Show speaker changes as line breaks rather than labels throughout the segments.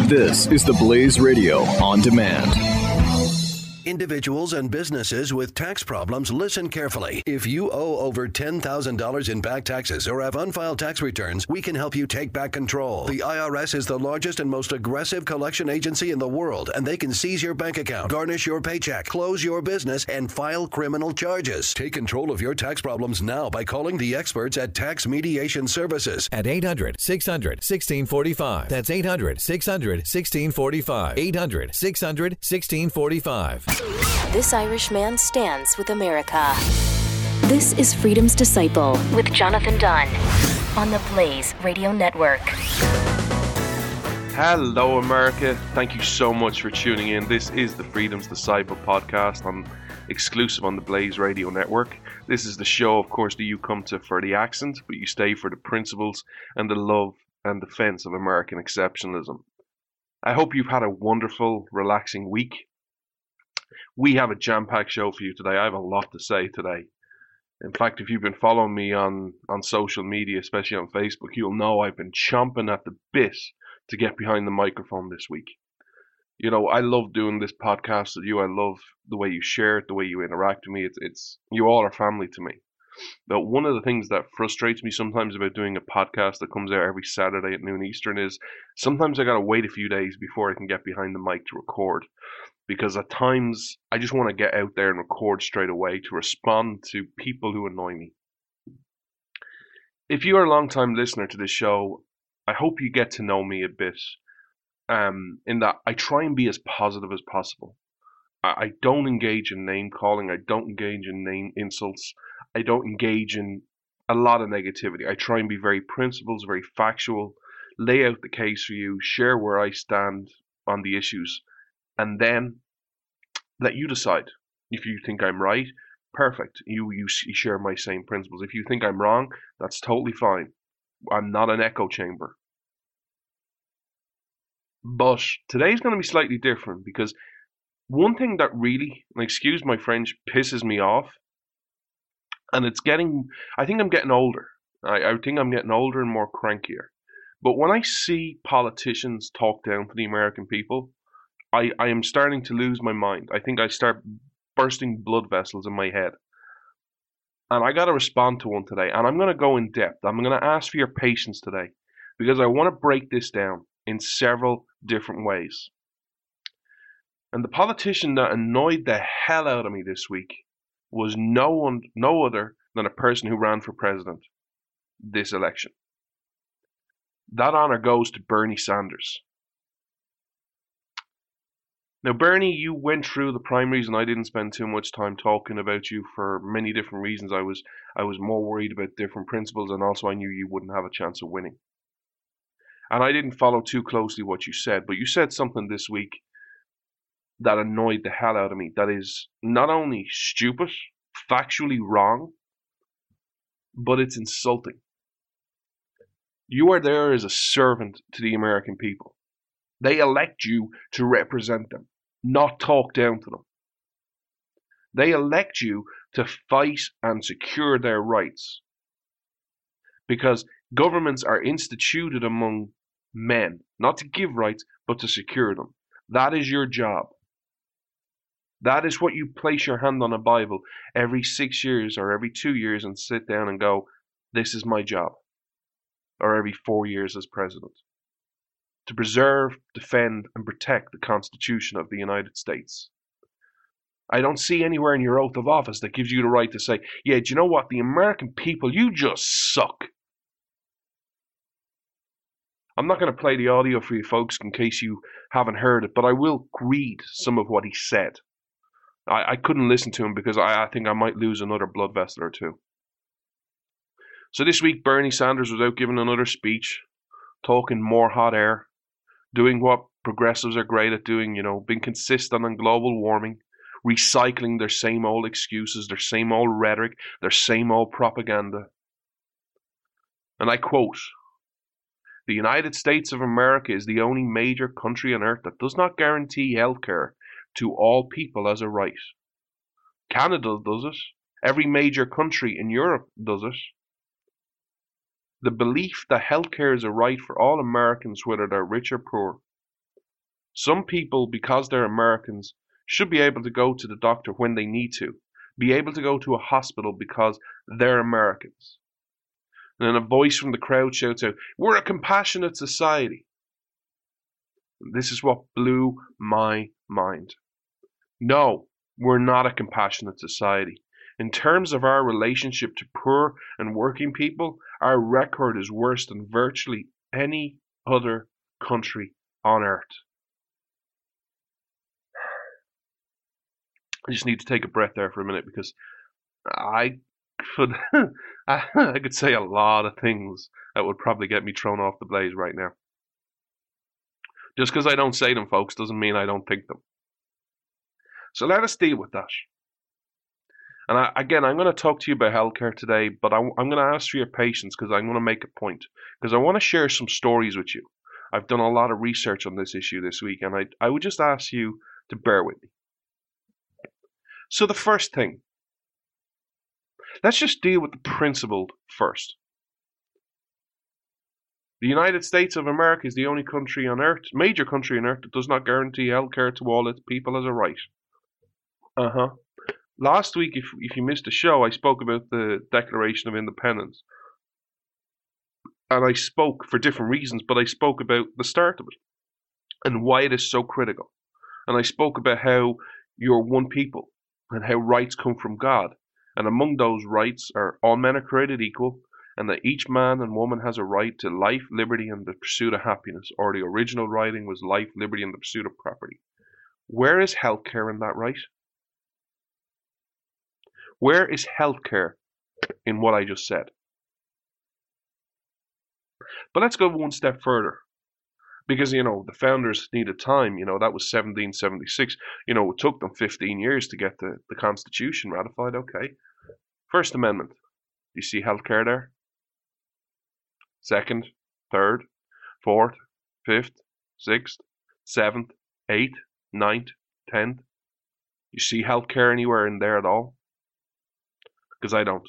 This is the Blaze Radio on demand.
Individuals and businesses with tax problems, listen carefully. If you owe over $10,000 in back taxes or have unfiled tax returns, we can help you take back control. The IRS is the largest and most aggressive collection agency in the world, and they can seize your bank account, garnish your paycheck, close your business, and file criminal charges. Take control of your tax problems now by calling the experts at Tax Mediation Services
at 800-600-1645. That's 800-600-1645. 800-600-1645.
This Irish man stands with America. This is Freedom's Disciple with Jonathan Dunn on the Blaze Radio Network.
Hello, America. Thank you so much for tuning in. This is the Freedom's Disciple podcast, exclusive on the Blaze Radio Network. This is the show, of course, that you come to for the accent, but you stay for the principles and the love and defense of American exceptionalism. I hope you've had a wonderful, relaxing week. We have a jam-packed show for you today. I have a lot to say today. In fact, if you've been following me on social media, especially on Facebook, you'll know I've been chomping at the bit to get behind the microphone this week. You know, I love doing this podcast with you. I love the way you share it, the way you interact with me. It's you all are family to me. But one of the things that frustrates me sometimes about doing a podcast that comes out every Saturday at noon Eastern is sometimes I got to wait a few days before I can get behind the mic to record. Because at times, I just want to get out there and record straight away to respond to people who annoy me. If you are a long-time listener to this show, I hope you get to know me a bit. In that I try and be as positive as possible. I don't engage in name-calling. I don't engage in name insults. I don't engage in a lot of negativity. I try and be very principled, very factual, lay out the case for you, share where I stand on the issues, and then let you decide. If you think I'm right, perfect. You share my same principles. If you think I'm wrong, that's totally fine. I'm not an echo chamber. But today's going to be slightly different because one thing that really, and excuse my French, pisses me off, and I think I'm getting older. I think I'm getting older and more crankier. But when I see politicians talk down to the American people, I am starting to lose my mind. I think I start bursting blood vessels in my head. And I got to respond to one today. And I'm going to go in depth. I'm going to ask for your patience today. Because I want to break this down in several different ways. And the politician that annoyed the hell out of me this week was no other than a person who ran for president this election. That honor goes to Bernie Sanders. Now, Bernie, you went through the primaries, and I didn't spend too much time talking about you for many different reasons. I was more worried about different principles, and also I knew you wouldn't have a chance of winning. And I didn't follow too closely what you said, but you said something this week that annoyed the hell out of me. That is not only stupid, factually wrong, but it's insulting. You are there as a servant to the American people. They elect you to represent them, not talk down to them. They elect you to fight and secure their rights. Because governments are instituted among men, not to give rights, but to secure them. That is your job. That is what you place your hand on a Bible every 6 years or every 2 years and sit down and go, this is my job. Or every 4 years as president. To preserve, defend, and protect the Constitution of the United States. I don't see anywhere in your oath of office that gives you the right to say, yeah, do you know what, the American people, you just suck. I'm not going to play the audio for you folks in case you haven't heard it, but I will read some of what he said. I couldn't listen to him because I think I might lose another blood vessel or two. So this week, Bernie Sanders was out giving another speech, talking more hot air, doing what progressives are great at doing, being consistent on global warming, recycling their same old excuses, their same old rhetoric, their same old propaganda. And I quote, "The United States of America is the only major country on earth that does not guarantee health care to all people as a right. Canada does it. Every major country in Europe does it. The belief that healthcare is a right for all Americans, whether they're rich or poor, Some people, because they're Americans, should be able to go to the doctor when they need to, be able to go to a hospital because they're Americans. And then a voice from the crowd shouts out, "We're a compassionate society." This is what blew my mind. No, we're not a compassionate society. In terms of our relationship to poor and working people, our record is worse than virtually any other country on earth. I just need to take a breath there for a minute because I could I could say a lot of things that would probably get me thrown off the Blaze right now. Just because I don't say them, folks, doesn't mean I don't think them. So let us deal with that. And I'm going to talk to you about healthcare today, but I'm going to ask for your patience because I'm going to make a point. Because I want to share some stories with you. I've done a lot of research on this issue this week, and I would just ask you to bear with me. So the first thing, let's just deal with the principle first. The United States of America is the only country on earth, major country on earth, that does not guarantee healthcare to all its people as a right. Last week, if you missed the show, I spoke about the Declaration of Independence. And I spoke for different reasons, but I spoke about the start of it and why it is so critical. And I spoke about how you're one people and how rights come from God. And among those rights are all men are created equal, and that each man and woman has a right to life, liberty, and the pursuit of happiness. Or the original writing was life, liberty, and the pursuit of property. Where is healthcare in that right? Where is healthcare in what I just said? But let's go one step further. Because, the founders needed time. That was 1776. It took them 15 years to get the Constitution ratified. Okay. First Amendment. You see healthcare there? Second, third, fourth, fifth, sixth, seventh, eighth, ninth, 10th. You see healthcare anywhere in there at all? Because I don't.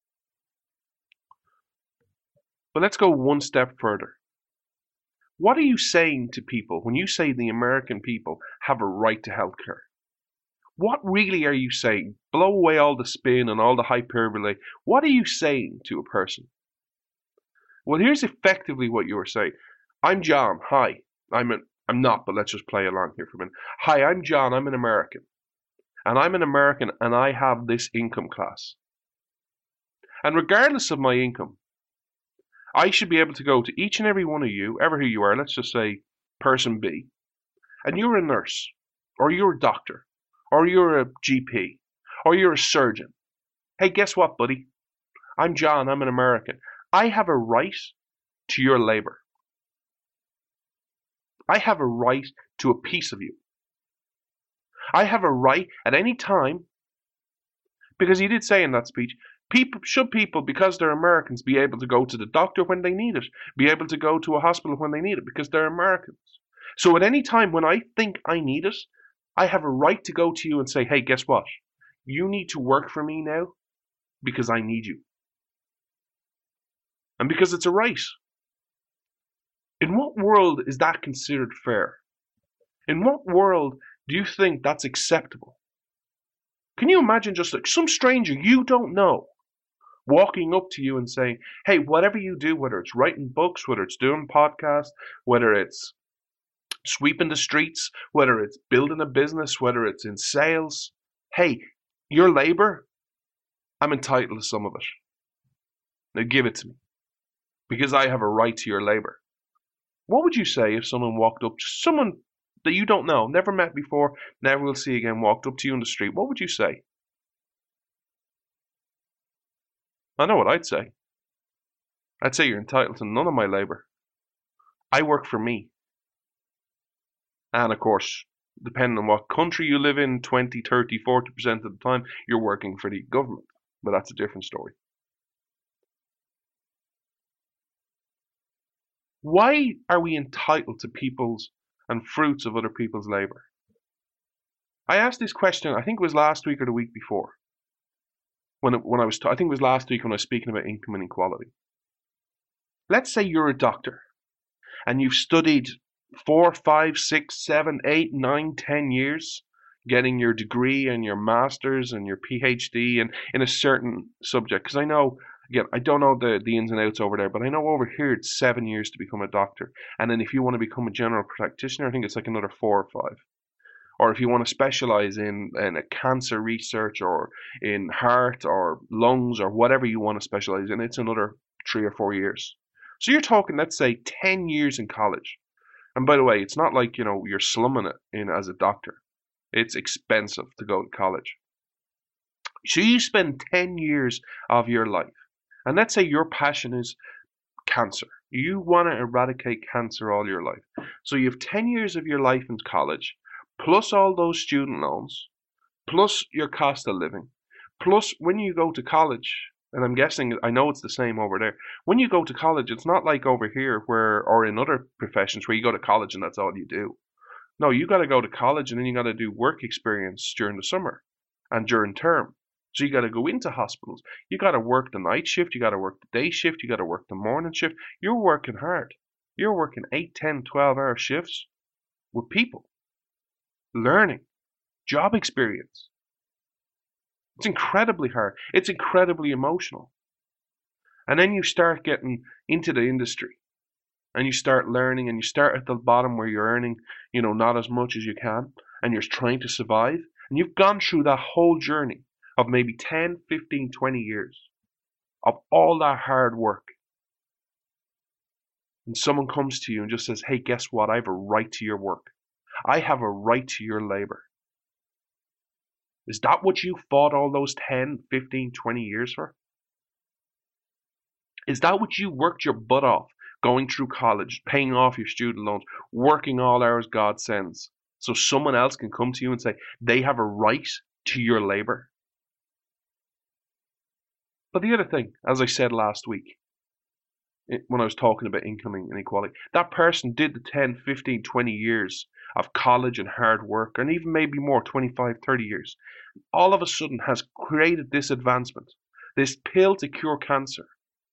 But let's go one step further. What are you saying to people when you say the American people have a right to healthcare? What really are you saying? Blow away all the spin and all the hyperbole. What are you saying to a person? Well, here's effectively what you are saying. I'm John. Hi. I'm not, but let's just play along here for a minute. Hi, I'm John. I'm an American. And I'm an American and I have this income class. And regardless of my income, I should be able to go to each and every one of you, ever who you are, let's just say person B, and you're a nurse, or you're a doctor, or you're a GP, or you're a surgeon. Hey, guess what, buddy? I'm John, I'm an American. I have a right to your labor. I have a right to a piece of you. I have a right at any time, because he did say in that speech, people, because they're Americans, be able to go to the doctor when they need it, be able to go to a hospital when they need it, because they're Americans. So at any time when I think I need it, I have a right to go to you and say, hey, guess what? You need to work for me now because I need you. And because it's a right. In what world is that considered fair? In what world do you think that's acceptable? Can you imagine just like some stranger you don't know walking up to you and saying, hey, whatever you do, whether it's writing books, whether it's doing podcasts, whether it's sweeping the streets, whether it's building a business, whether it's in sales, hey, your labor, I'm entitled to some of it. Now give it to me because I have a right to your labor. What would you say if someone walked up, someone that you don't know, never met before, never will see again, walked up to you in the street? What would you say? I know what I'd say. I'd say you're entitled to none of my labor. I work for me. And of course, depending on what country you live in, 20, 30, 40% of the time, you're working for the government. But that's a different story. Why are we entitled to people's and fruits of other people's labor? I asked this question, I think it was last week or the week before. I think it was last week when I was speaking about income inequality. Let's say you're a doctor and you've studied 4, 5, 6, 7, 8, 9, 10 years getting your degree and your master's and your PhD and in a certain subject. Because I know, again, I don't know the ins and outs over there, but I know over here it's 7 years to become a doctor. And then if you want to become a general practitioner, I think it's like another 4 or 5. Or if you want to specialize in a cancer research or in heart or lungs or whatever you want to specialize in, it's another 3 or 4 years. So you're talking, let's say, 10 years in college. And by the way, it's not like, you're slumming it in as a doctor. It's expensive to go to college. So you spend 10 years of your life. And let's say your passion is cancer. You want to eradicate cancer all your life. So you have 10 years of your life in college, plus all those student loans, plus your cost of living, plus when you go to college, and I'm guessing, I know it's the same over there. When you go to college, it's not like over here or in other professions where you go to college and that's all you do. No, you got to go to college and then you got to do work experience during the summer and during term. So you got to go into hospitals. You got to work the night shift. You got to work the day shift. You got to work the morning shift. You're working hard. You're working 8, 10, 12-hour shifts with people. Learning. Job experience. It's incredibly hard. It's incredibly emotional. And then you start getting into the industry and you start learning and you start at the bottom where you're earning, not as much as you can and you're trying to survive. And you've gone through that whole journey of maybe 10, 15, 20 years of all that hard work. And someone comes to you and just says, hey, guess what? I have a right to your work. I have a right to your labor. Is that what you fought all those 10, 15, 20 years for? Is that what you worked your butt off, going through college, paying off your student loans, working all hours God sends, so someone else can come to you and say they have a right to your labor? But the other thing, as I said last week, when I was talking about income inequality, that person did the 10, 15, 20 years of college and hard work, and even maybe more, 25, 30 years, all of a sudden has created this advancement, this pill to cure cancer.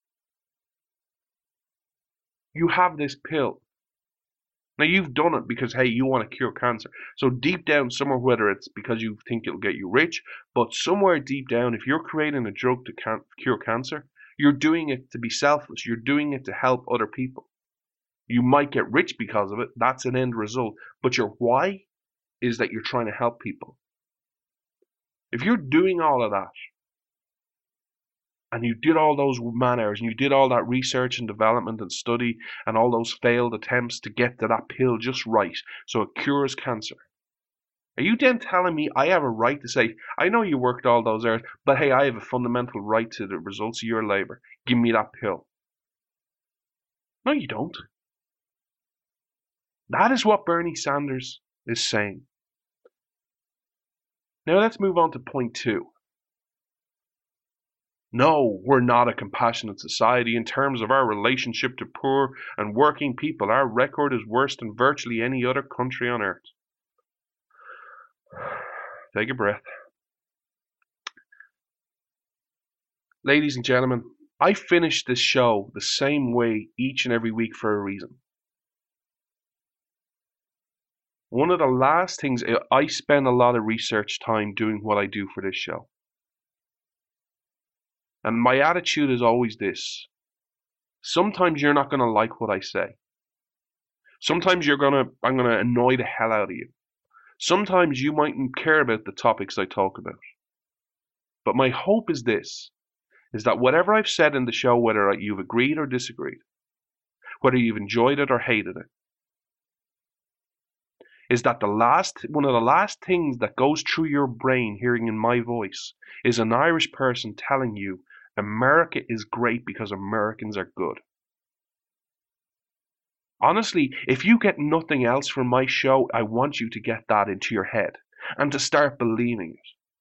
You have this pill. Now you've done it because, hey, you want to cure cancer. So deep down somewhere, whether it's because you think it'll get you rich, but somewhere deep down, if you're creating a drug to cure cancer, you're doing it to be selfless. You're doing it to help other people. You might get rich because of it. That's an end result. But your why is that you're trying to help people. If you're doing all of that, and you did all those man hours, and you did all that research and development and study, and all those failed attempts to get to that pill just right, so it cures cancer, are you then telling me I have a right to say, I know you worked all those hours, but hey, I have a fundamental right to the results of your labor. Give me that pill. No, you don't. That is what Bernie Sanders is saying. Now let's move on to point 2. No, we're not a compassionate society in terms of our relationship to poor and working people. Our record is worse than virtually any other country on earth. Take a breath. Ladies and gentlemen, I finish this show the same way each and every week for a reason. One of the last things, I spend a lot of research time doing what I do for this show. And my attitude is always this. Sometimes you're not going to like what I say. Sometimes I'm going to annoy the hell out of you. Sometimes you mightn't care about the topics I talk about. But my hope is this, is that whatever I've said in the show, whether you've agreed or disagreed, whether you've enjoyed it or hated it, is that one of the last things that goes through your brain hearing in my voice is an Irish person telling you America is great because Americans are good. Honestly, if you get nothing else from my show, I want you to get that into your head and to start believing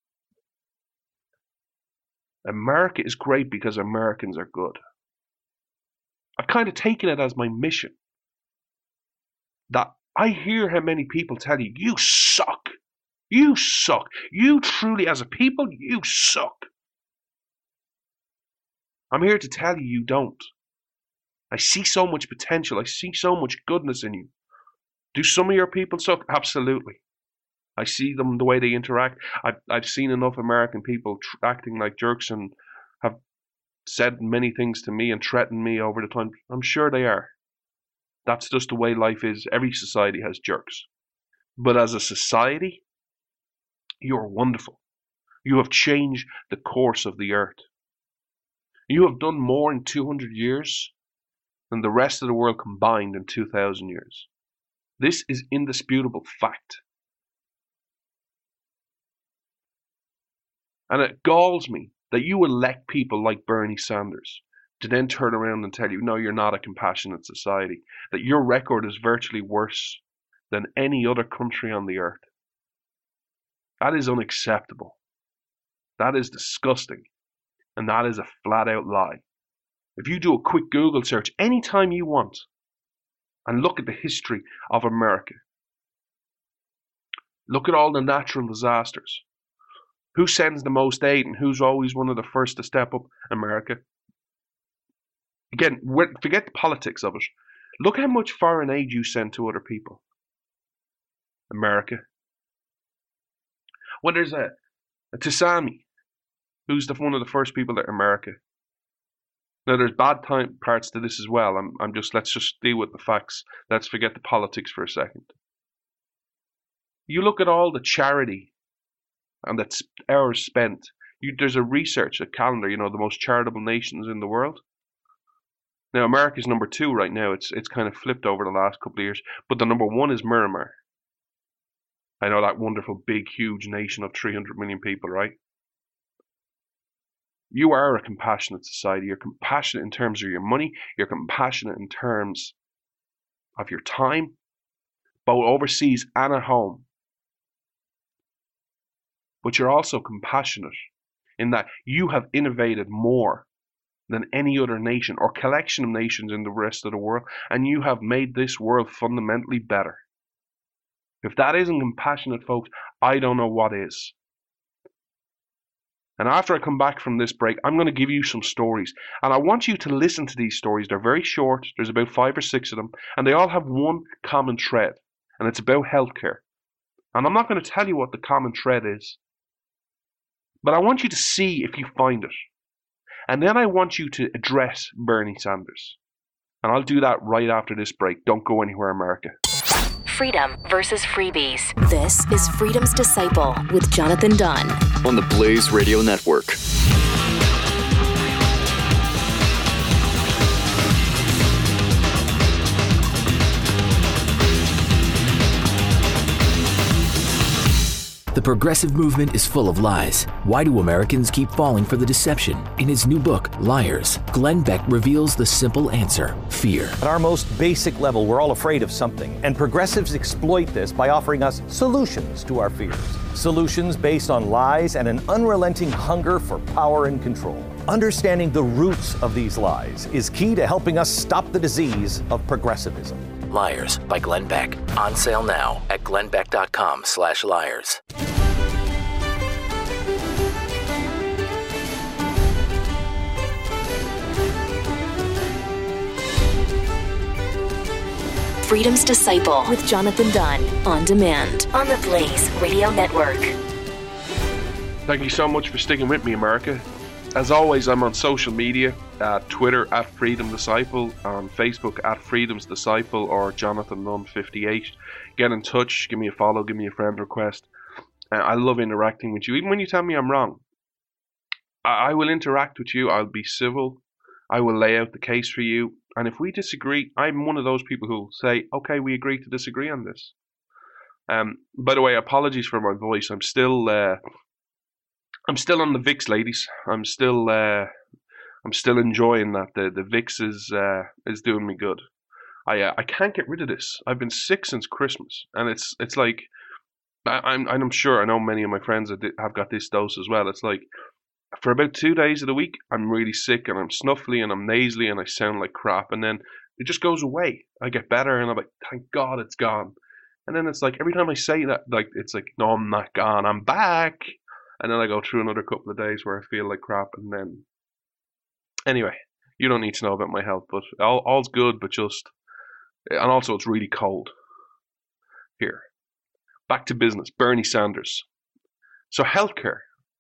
it. America is great because Americans are good. I've kind of taken it as my mission. That I hear how many people tell you, you suck. You suck. You truly, as a people, you suck. I'm here to tell you, you don't. I see so much potential. I see so much goodness in you. Do some of your people suck? Absolutely. I see them, the way they interact. I've seen enough American people acting like jerks and have said many things to me and threatened me over the time. I'm sure they are. That's just the way life is. Every society has jerks. But as a society, you're wonderful. You have changed the course of the earth. You have done more in 200 years than the rest of the world combined in 2,000 years. This is indisputable fact. And it galls me that you elect people like Bernie Sanders to then turn around and tell you, no, you're not a compassionate society, that your record is virtually worse than any other country on the earth. That is unacceptable. That is disgusting. And that is a flat out lie. If you do a quick Google search anytime you want and look at the history of America, look at all the natural disasters. Who sends the most aid and who's always one of the first to step up? America. Again, forget the politics of it. Look how much foreign aid you send to other people. America. When there's a tsunami, who's one of the first people there? America. Now there's bad parts to this as well. Let's just deal with the facts. Let's forget the politics for a second. You look at all the charity and that's hours spent. There's a research, a calendar, the most charitable nations in the world. Now, America's number 2 right now. It's kind of flipped over the last couple of years. But the number 1 is Myanmar. I know, that wonderful, big, huge nation of 300 million people, right? You are a compassionate society. You're compassionate in terms of your money. You're compassionate in terms of your time, both overseas and at home. But you're also compassionate in that you have innovated more than any other nation or collection of nations in the rest of the world, and you have made this world fundamentally better. If that isn't compassionate, folks, I don't know what is. And after I come back from this break, I'm going to give you some stories. And I want you to listen to these stories. They're very short. There's about 5 or 6 of them. And they all have one common thread. And it's about healthcare. And I'm not going to tell you what the common thread is. But I want you to see if you find it. And then I want you to address Bernie Sanders. And I'll do that right after this break. Don't go anywhere, America.
Freedom versus freebies. This is Freedom's Disciple with Jonathan Dunn
on the Blaze Radio Network.
The progressive movement is full of lies. Why do Americans keep falling for the deception? In his new book, Liars, Glenn Beck reveals the simple answer: fear.
At our most basic level, we're all afraid of something, and progressives exploit this by offering us solutions to our fears. Solutions based on lies and an unrelenting hunger for power and control. Understanding the roots of these lies is key to helping us stop the disease of progressivism.
Liars by Glenn Beck. On sale now at glennbeck.com/liars.
Freedom's Disciple with Jonathan Dunn on demand on the Blaze Radio Network.
Thank you so much for sticking with me, America. As always, I'm on social media, Twitter at Freedom Disciple, on Facebook at Freedom's Disciple or Jonathan Dunn 58. Get in touch, give me a follow, give me a friend request. I love interacting with you, even when you tell me I'm wrong. I will interact with you, I'll be civil, I will lay out the case for you, and if we disagree, I'm one of those people who will say, okay, we agree to disagree on this. By the way, apologies for my voice, I'm still on the Vicks, ladies. I'm still enjoying that. The Vicks is doing me good. I can't get rid of this. I've been sick since Christmas, and it's like I'm sure I know many of my friends have got this dose as well. It's like for about 2 days of the week, I'm really sick and I'm snuffly and I'm nasally and I sound like crap, and then it just goes away. I get better and I'm like, thank God it's gone. And then it's like every time I say that, like it's like, no, I'm not gone. I'm back. And then I go through another couple of days where I feel like crap, and then... Anyway, you don't need to know about my health, but all's good, but just... And also, it's really cold. here. Back to business. Bernie Sanders. So healthcare.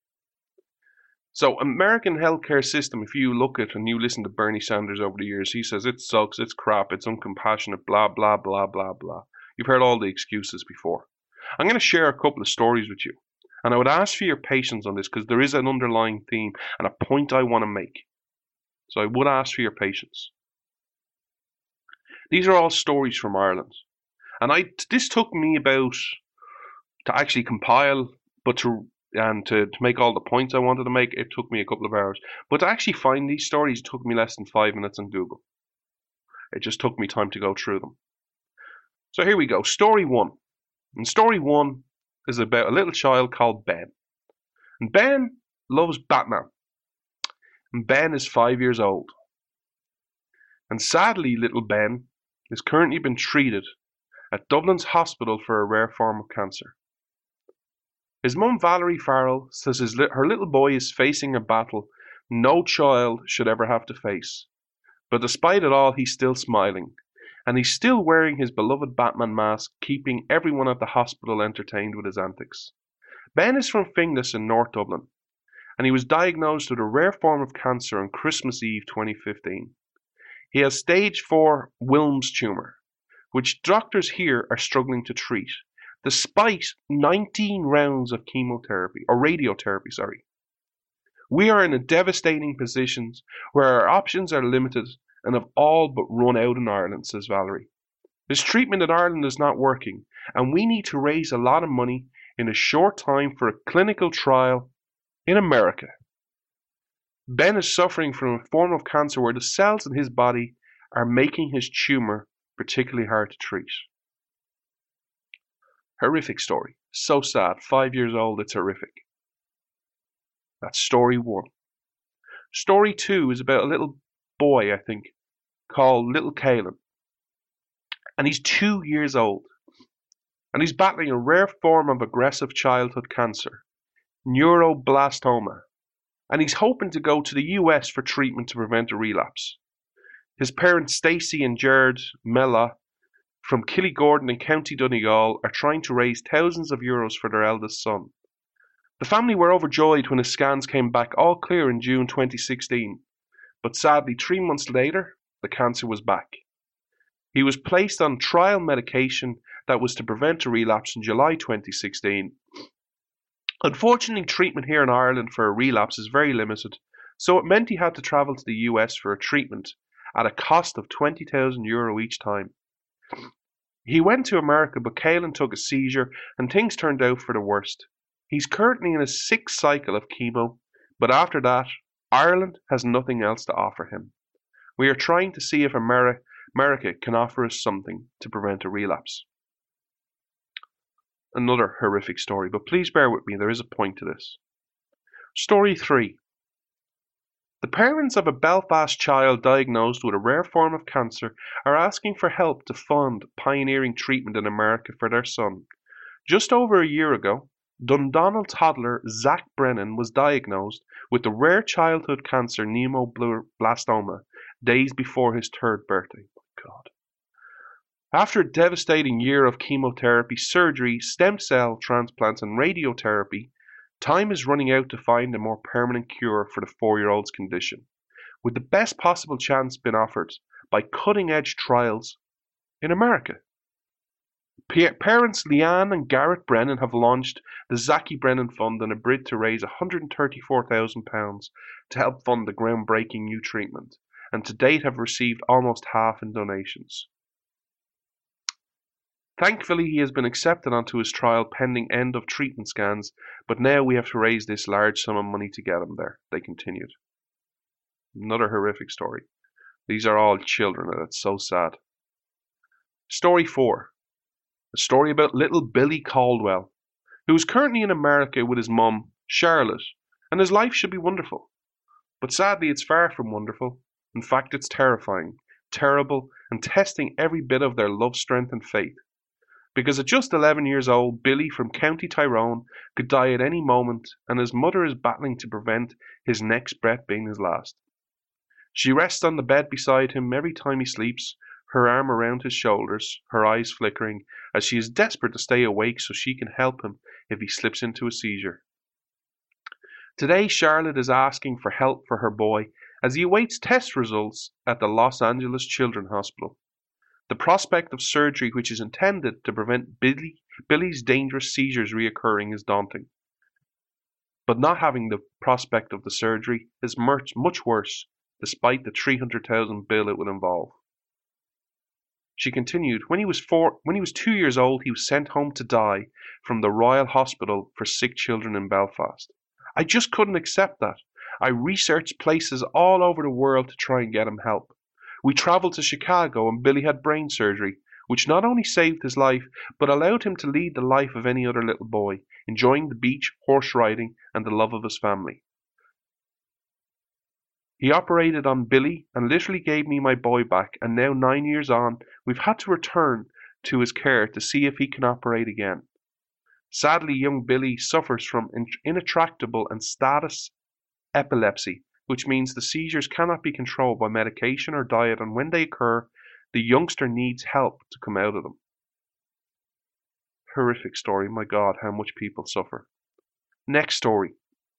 So American healthcare system, if you look at and you listen to Bernie Sanders over the years, he says it sucks, it's crap, it's uncompassionate, blah, blah, blah, blah, blah. You've heard all the excuses before. I'm going to share a couple of stories with you. And I would ask for your patience on this because there is an underlying theme and a point I want to make. So I would ask for your patience. These are all stories from Ireland. And this took me about to actually compile, but to make all the points I wanted to make, it took me a couple of hours. But to actually find these stories took me less than 5 minutes on Google. It just took me time to go through them. So here we go. Story 1. And story 1 is about a little child called Ben. And Ben loves Batman. And Ben is 5 years old. And sadly, little Ben is currently been treated at Dublin's hospital for a rare form of cancer. His mum, Valerie Farrell, says her little boy is facing a battle no child should ever have to face. But despite it all, he's still smiling. And he's still wearing his beloved Batman mask, keeping everyone at the hospital entertained with his antics. Ben is from Finglas in North Dublin, and he was diagnosed with a rare form of cancer on Christmas Eve 2015. He has stage 4 Wilms tumour, which doctors here are struggling to treat, despite 19 rounds of radiotherapy. We are in a devastating position where our options are limited and have all but run out in Ireland, says Valerie. His treatment in Ireland is not working, and we need to raise a lot of money in a short time for a clinical trial in America. Ben is suffering from a form of cancer where the cells in his body are making his tumour particularly hard to treat. Horrific story. So sad. 5 years old, it's horrific. That's story 1. Story 2 is about a little boy, I think, called Little Caelan. And he's 2 years old. And he's battling a rare form of aggressive childhood cancer, neuroblastoma. And he's hoping to go to the US for treatment to prevent a relapse. His parents, Stacey and Jared Mella, from Killygordon in County Donegal, are trying to raise thousands of euros for their eldest son. The family were overjoyed when his scans came back all clear in June 2016. But sadly, 3 months later, the cancer was back. He was placed on trial medication that was to prevent a relapse in July 2016. Unfortunately, treatment here in Ireland for a relapse is very limited, so it meant he had to travel to the US for a treatment at a cost of €20,000 each time. He went to America, but Caelan took a seizure and things turned out for the worst. He's currently in his 6th cycle of chemo, but after that, Ireland has nothing else to offer him. We are trying to see if America can offer us something to prevent a relapse. Another horrific story, but please bear with me, there is a point to this. Story 3. The parents of a Belfast child diagnosed with a rare form of cancer are asking for help to fund pioneering treatment in America for their son. Just over a year ago, Dundonald toddler Zach Brennan was diagnosed with the rare childhood cancer neuroblastoma days before his 3rd birthday. God. After a devastating year of chemotherapy, surgery, stem cell transplants and radiotherapy, time is running out to find a more permanent cure for the 4-year-old's condition, with the best possible chance been offered by cutting-edge trials in America. Parents Leanne and Garrett Brennan have launched the Zachy Brennan Fund in a bid to raise £134,000 to help fund the groundbreaking new treatment, and to date have received almost half in donations. Thankfully, he has been accepted onto his trial pending end of treatment scans, but now we have to raise this large sum of money to get him there, they continued. Another horrific story. These are all children, and it's so sad. Story 4. A story about little Billy Caldwell, who is currently in America with his mum, Charlotte, and his life should be wonderful. But sadly, it's far from wonderful. In fact, it's terrifying, terrible, and testing every bit of their love, strength, and faith. Because at just 11 years old, Billy from County Tyrone could die at any moment, and his mother is battling to prevent his next breath being his last. She rests on the bed beside him every time he sleeps, her arm around his shoulders, her eyes flickering, as she is desperate to stay awake so she can help him if he slips into a seizure. Today, Charlotte is asking for help for her boy as he awaits test results at the Los Angeles Children's Hospital. The prospect of surgery which is intended to prevent Billy's dangerous seizures reoccurring is daunting. But not having the prospect of the surgery is much worse, despite the $300,000 bill it would involve. She continued, when he was 2 years old, he was sent home to die from the Royal Hospital for Sick Children in Belfast. I just couldn't accept that. I researched places all over the world to try and get him help. We travelled to Chicago and Billy had brain surgery, which not only saved his life, but allowed him to lead the life of any other little boy, enjoying the beach, horse riding, and the love of his family. He operated on Billy and literally gave me my boy back, and now 9 years on, we've had to return to his care to see if he can operate again. Sadly, young Billy suffers from intractable and status epilepsy, which means the seizures cannot be controlled by medication or diet, and when they occur, the youngster needs help to come out of them. Horrific story. My God, how much people suffer. Next story.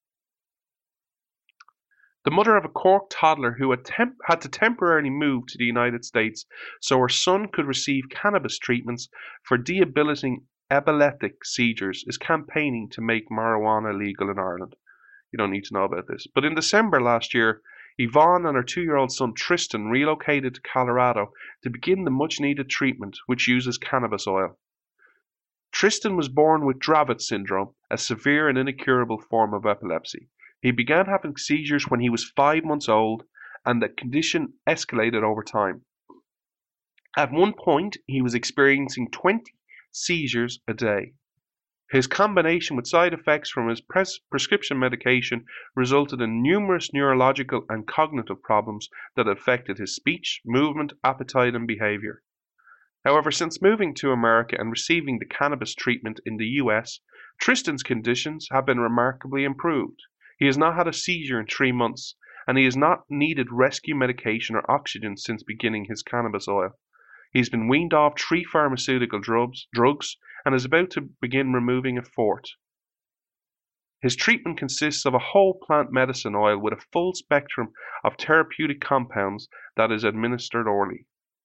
The mother of a Cork toddler who had to temporarily move to the United States so her son could receive cannabis treatments for debilitating epileptic seizures is campaigning to make marijuana legal in Ireland. You don't need to know about this. But in December last year, Yvonne and her 2-year-old son Tristan relocated to Colorado to begin the much-needed treatment, which uses cannabis oil. Tristan was born with Dravet syndrome, a severe and incurable form of epilepsy. He began having seizures when he was 5 months old, and the condition escalated over time. At one point, he was experiencing 20 seizures a day. His combination with side effects from his prescription medication resulted in numerous neurological and cognitive problems that affected his speech, movement, appetite, and behavior. However, since moving to America and receiving the cannabis treatment in the US, Tristan's conditions have been remarkably improved. He has not had a seizure in 3 months, and he has not needed rescue medication or oxygen since beginning his cannabis oil. He's been weaned off 3 pharmaceutical drugs and is about to begin removing a 4th. His treatment consists of a whole plant medicine oil with a full spectrum of therapeutic compounds that is administered orally.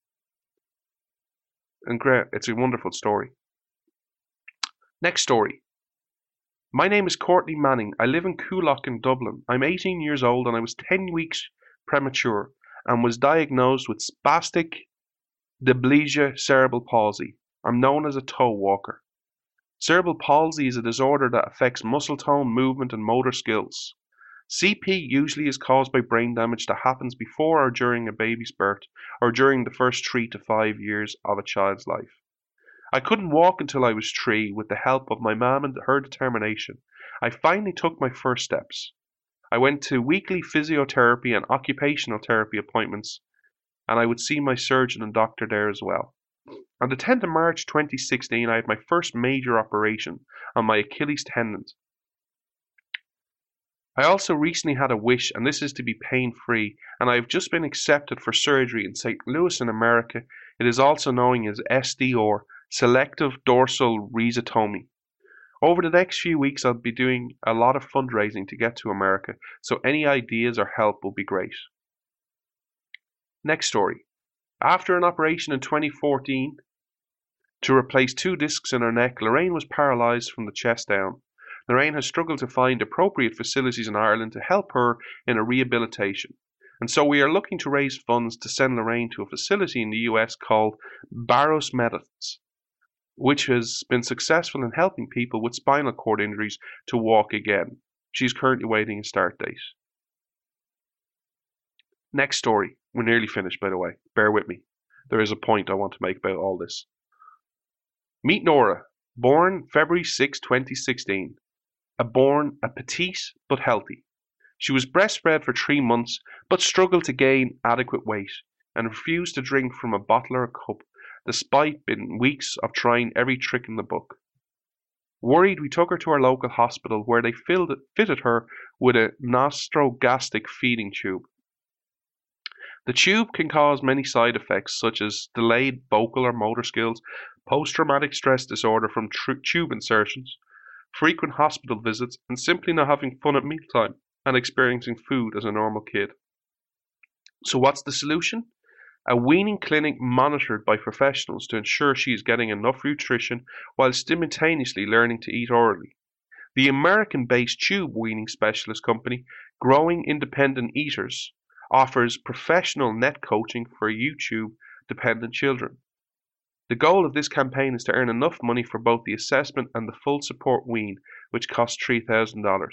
And great, it's a wonderful story. Next story. My name is Courtney Manning. I live in Coolock in Dublin. I'm 18 years old and I was 10 weeks premature and was diagnosed with spastic diplegia cerebral palsy. I'm known as a toe walker. Cerebral palsy is a disorder that affects muscle tone, movement, and motor skills. CP usually is caused by brain damage that happens before or during a baby's birth or during the first 3 to 5 years of a child's life. I couldn't walk until I was 3 with the help of my mum and her determination. I finally took my first steps. I went to weekly physiotherapy and occupational therapy appointments, and I would see my surgeon and doctor there as well. On the 10th of March 2016, I had my first major operation on my Achilles tendon. I also recently had a wish, and this is to be pain-free, and I have just been accepted for surgery in St. Louis in America. It is also known as SD or selective dorsal rhizotomy. Over the next few weeks, I'll be doing a lot of fundraising to get to America, so any ideas or help will be great. Next story. After an operation in 2014 to replace 2 discs in her neck, Lorraine was paralysed from the chest down. Lorraine has struggled to find appropriate facilities in Ireland to help her in a rehabilitation. And so we are looking to raise funds to send Lorraine to a facility in the US called Barros Medicines, which has been successful in helping people with spinal cord injuries to walk again. She's currently waiting a start date. Next story. We're nearly finished, by the way. Bear with me. There is a point I want to make about all this. Meet Nora, born February 6, 2016. Born a petite but healthy. She was breastfed for 3 months but struggled to gain adequate weight and refused to drink from a bottle or a cup despite being weeks of trying every trick in the book. Worried, we took her to our local hospital where they fitted her with a nastrogastric feeding tube. The tube can cause many side effects such as delayed vocal or motor skills, post-traumatic stress disorder from tube insertions, frequent hospital visits, and simply not having fun at mealtime and experiencing food as a normal kid. So what's the solution? A weaning clinic monitored by professionals to ensure she is getting enough nutrition while simultaneously learning to eat orally. The American-based tube weaning specialist company, Growing Independent Eaters, offers professional net coaching for YouTube-dependent children. The goal of this campaign is to earn enough money for both the assessment and the full support wean, which costs $3,000.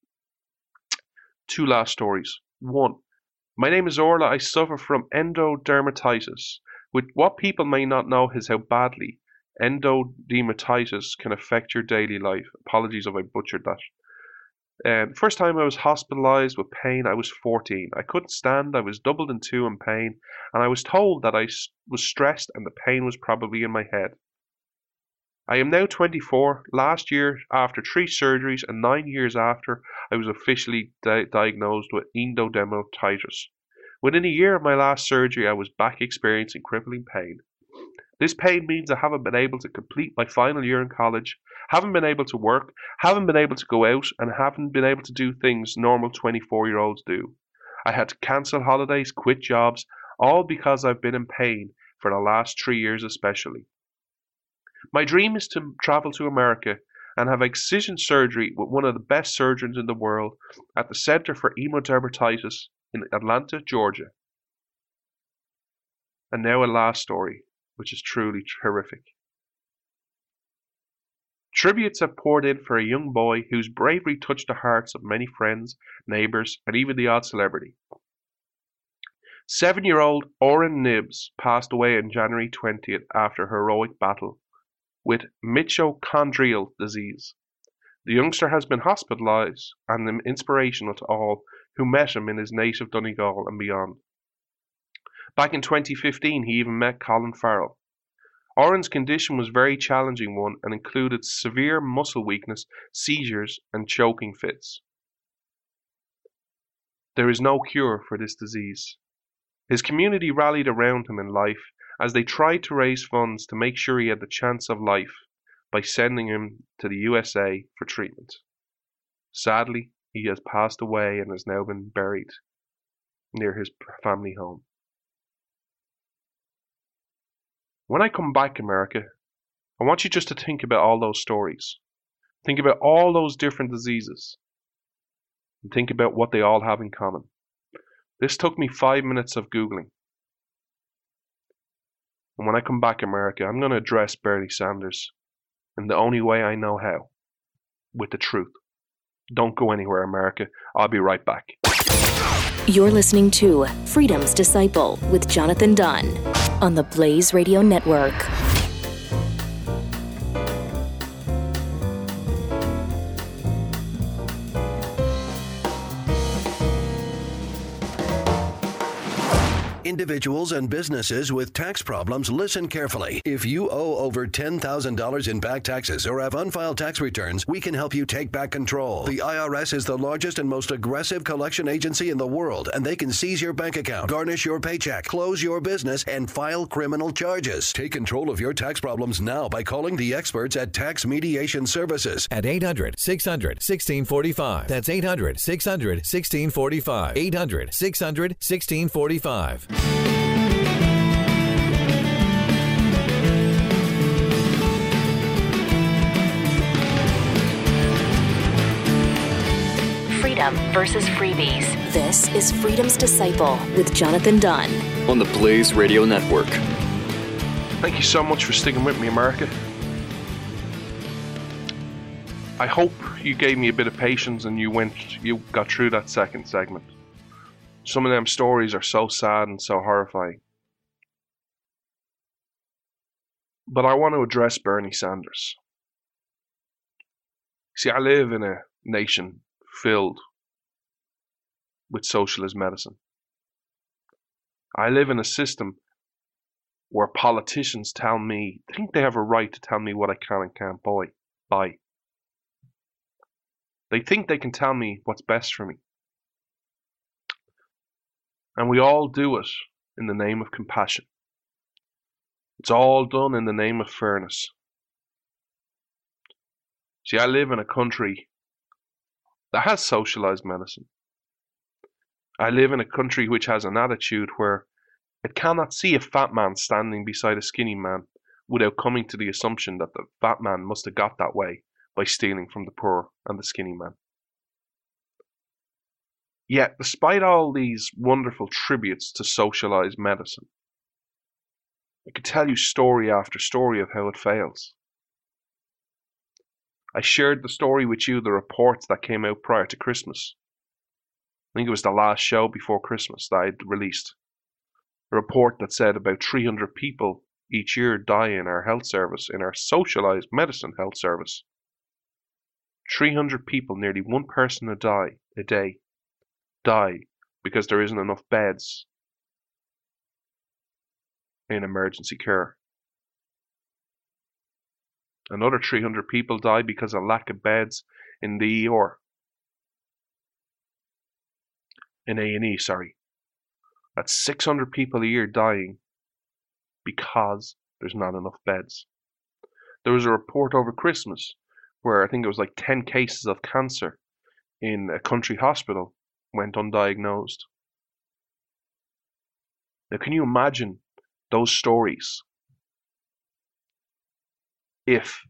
Two last stories. 1. My name is Orla. I suffer from endodermatitis. What people may not know is how badly endodermatitis can affect your daily life. Apologies if I butchered that. The first time I was hospitalized with pain, I was 14. I couldn't stand, I was doubled in two in pain, and I was told that I was stressed and the pain was probably in my head. I am now 24. Last year, after 3 surgeries and 9 years after, I was officially diagnosed with endodermatitis. Within a year of my last surgery, I was back experiencing crippling pain. This pain means I haven't been able to complete my final year in college, haven't been able to work, haven't been able to go out, and haven't been able to do things normal 24-year-olds do. I had to cancel holidays, quit jobs, all because I've been in pain for the last 3 years especially. My dream is to travel to America and have excision surgery with one of the best surgeons in the world at the Center for Endodermatitis in Atlanta, Georgia. And now a last story, which is truly horrific. Tributes have poured in for a young boy whose bravery touched the hearts of many friends, neighbours, and even the odd celebrity. 7-year-old Oren Nibbs passed away on January 20th after a heroic battle with mitochondrial disease. The youngster has been hospitalised and inspirational to all who met him in his native Donegal and beyond. Back in 2015, he even met Colin Farrell. Oren's condition was a very challenging one and included severe muscle weakness, seizures, and choking fits. There is no cure for this disease. His community rallied around him in life as they tried to raise funds to make sure he had the chance of life by sending him to the USA for treatment. Sadly, he has passed away and has now been buried near his family home. When I come back, America, I want you just to think about all those stories. Think about all those different diseases. And think about what they all have in common. This took me 5 minutes of Googling. And when I come back, America, I'm going to address Bernie Sanders in the only way I know how, with the truth. Don't go anywhere, America. I'll be right back.
You're listening to Freedom's Disciple with Jonathan Dunn on the Blaze Radio Network.
Individuals and businesses with tax problems, listen carefully. If you owe over $10,000 in back taxes or have unfiled tax returns, we can help you take back control. The IRS is the largest and most aggressive collection agency in the world, and they can seize your bank account, garnish your paycheck, close your business, and file criminal charges. Take control of your tax problems now by calling the experts at Tax Mediation Services
at 800-600-1645. That's 800-600-1645. 800-600-1645.
Freedom versus freebies. This is Freedom's Disciple with Jonathan Dunn
on the Blaze Radio Network.
Thank you so much for sticking with me, America. I hope you gave me a bit of patience and you got through that second segment. Some of them stories are so sad and so horrifying. But I want to address Bernie Sanders. See, I live in a nation filled with socialist medicine. I live in a system where politicians think they have a right to tell me what I can and can't buy. They think they can tell me what's best for me. And we all do it in the name of compassion. It's all done in the name of fairness. See, I live in a country that has socialized medicine. I live in a country which has an attitude where it cannot see a fat man standing beside a skinny man without coming to the assumption that the fat man must have got that way by stealing from the poor and the skinny man. Yet, despite all these wonderful tributes to socialized medicine, I could tell you story after story of how it fails. I shared the story with you, the reports that came out prior to Christmas. I think it was the last show before Christmas that I'd released. A report that said about 300 people each year die in our health service, in our socialized medicine health service. 300 people, nearly one person a day, die because there isn't enough beds in emergency care. Another 300 people die because of lack of beds in the ER. In A&E, sorry. That's 600 people a year dying because there's not enough beds. There was a report over Christmas where I think it was like 10 cases of cancer in a country hospital went undiagnosed. Now, can you imagine those stories if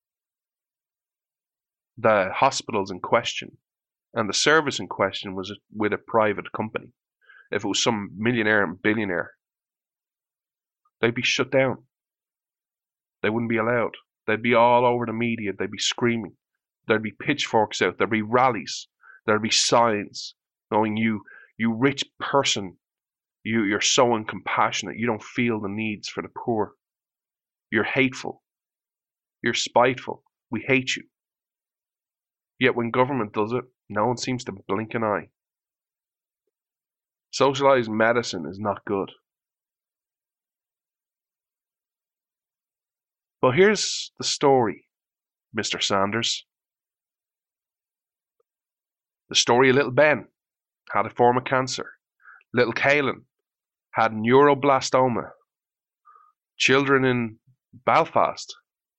the hospitals in question and the service in question was with a private company? If it was some millionaire and billionaire, they'd be shut down. They wouldn't be allowed. They'd be all over the media. They'd be screaming. There'd be pitchforks out. There'd be rallies. There'd be signs knowing you rich person, you're so uncompassionate. You don't feel the needs for the poor. You're hateful. You're spiteful. We hate you. Yet when government does it, no one seems to blink an eye. Socialized medicine is not good. But here's the story, Mr. Sanders. The story of little Ben had a form of cancer. Little Caelan had neuroblastoma. Children in Belfast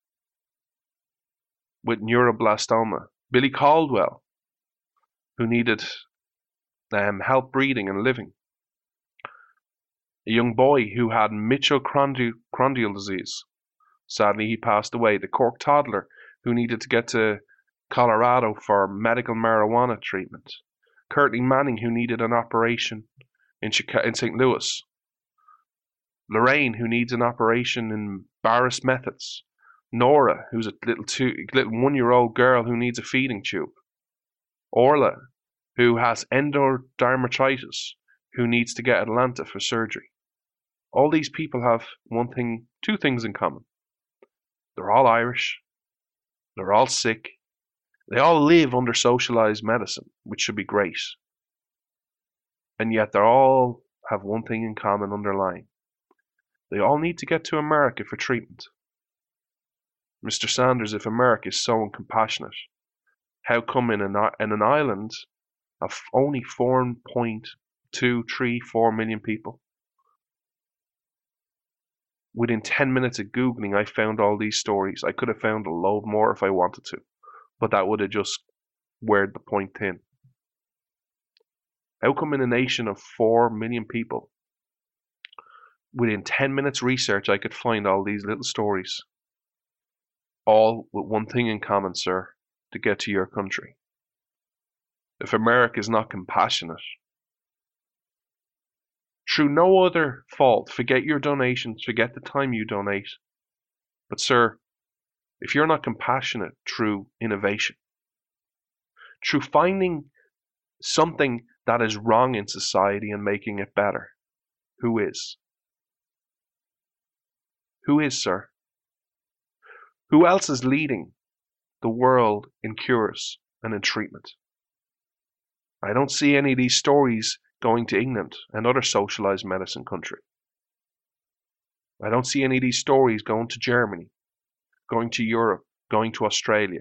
with neuroblastoma. Billy Caldwell, who needed help breathing and living. A young boy who had mitochondrial disease. Sadly, he passed away. The Cork toddler who needed to get to Colorado for medical marijuana treatment. Courtney Manning, who needed an operation in St. Louis. Lorraine, who needs an operation in Barris Methods. Nora, who's a little 1-year-old girl who needs a feeding tube. Orla, who has endodermatitis, who needs to get Atlanta for surgery. All these people have two things in common. They're all Irish. They're all sick. They all live under socialized medicine, which should be great. And yet they all have one thing in common underlying. They all need to get to America for treatment. Mr. Sanders, if America is so uncompassionate, how come in an island of only 4.234 million people? Within 10 minutes of Googling, I found all these stories. I could have found a load more if I wanted to, but that would have just weared the point thin. How come in a nation of 4 million people, within 10 minutes research, I could find all these little stories, all with one thing in common, sir, to get to your country? If America is not compassionate, through no other fault, forget your donations, forget the time you donate. But sir, if you're not compassionate through innovation, through finding something that is wrong in society and making it better, who is? Who is, sir? Who else is leading the world in cures and in treatment? I don't see any of these stories going to England, another socialized medicine country. I don't see any of these stories going to Germany, going to Europe, going to Australia.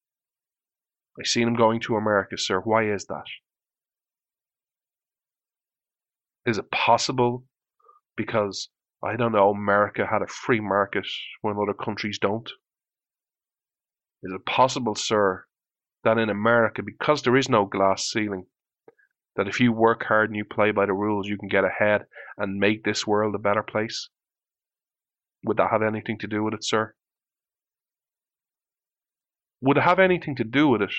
I see them going to America, sir. Why is that? Is it possible because, I don't know, America had a free market when other countries don't? Is it possible, sir, that in America, because there is no glass ceiling, that if you work hard and you play by the rules, you can get ahead and make this world a better place? Would that have anything to do with it, sir? Would it have anything to do with it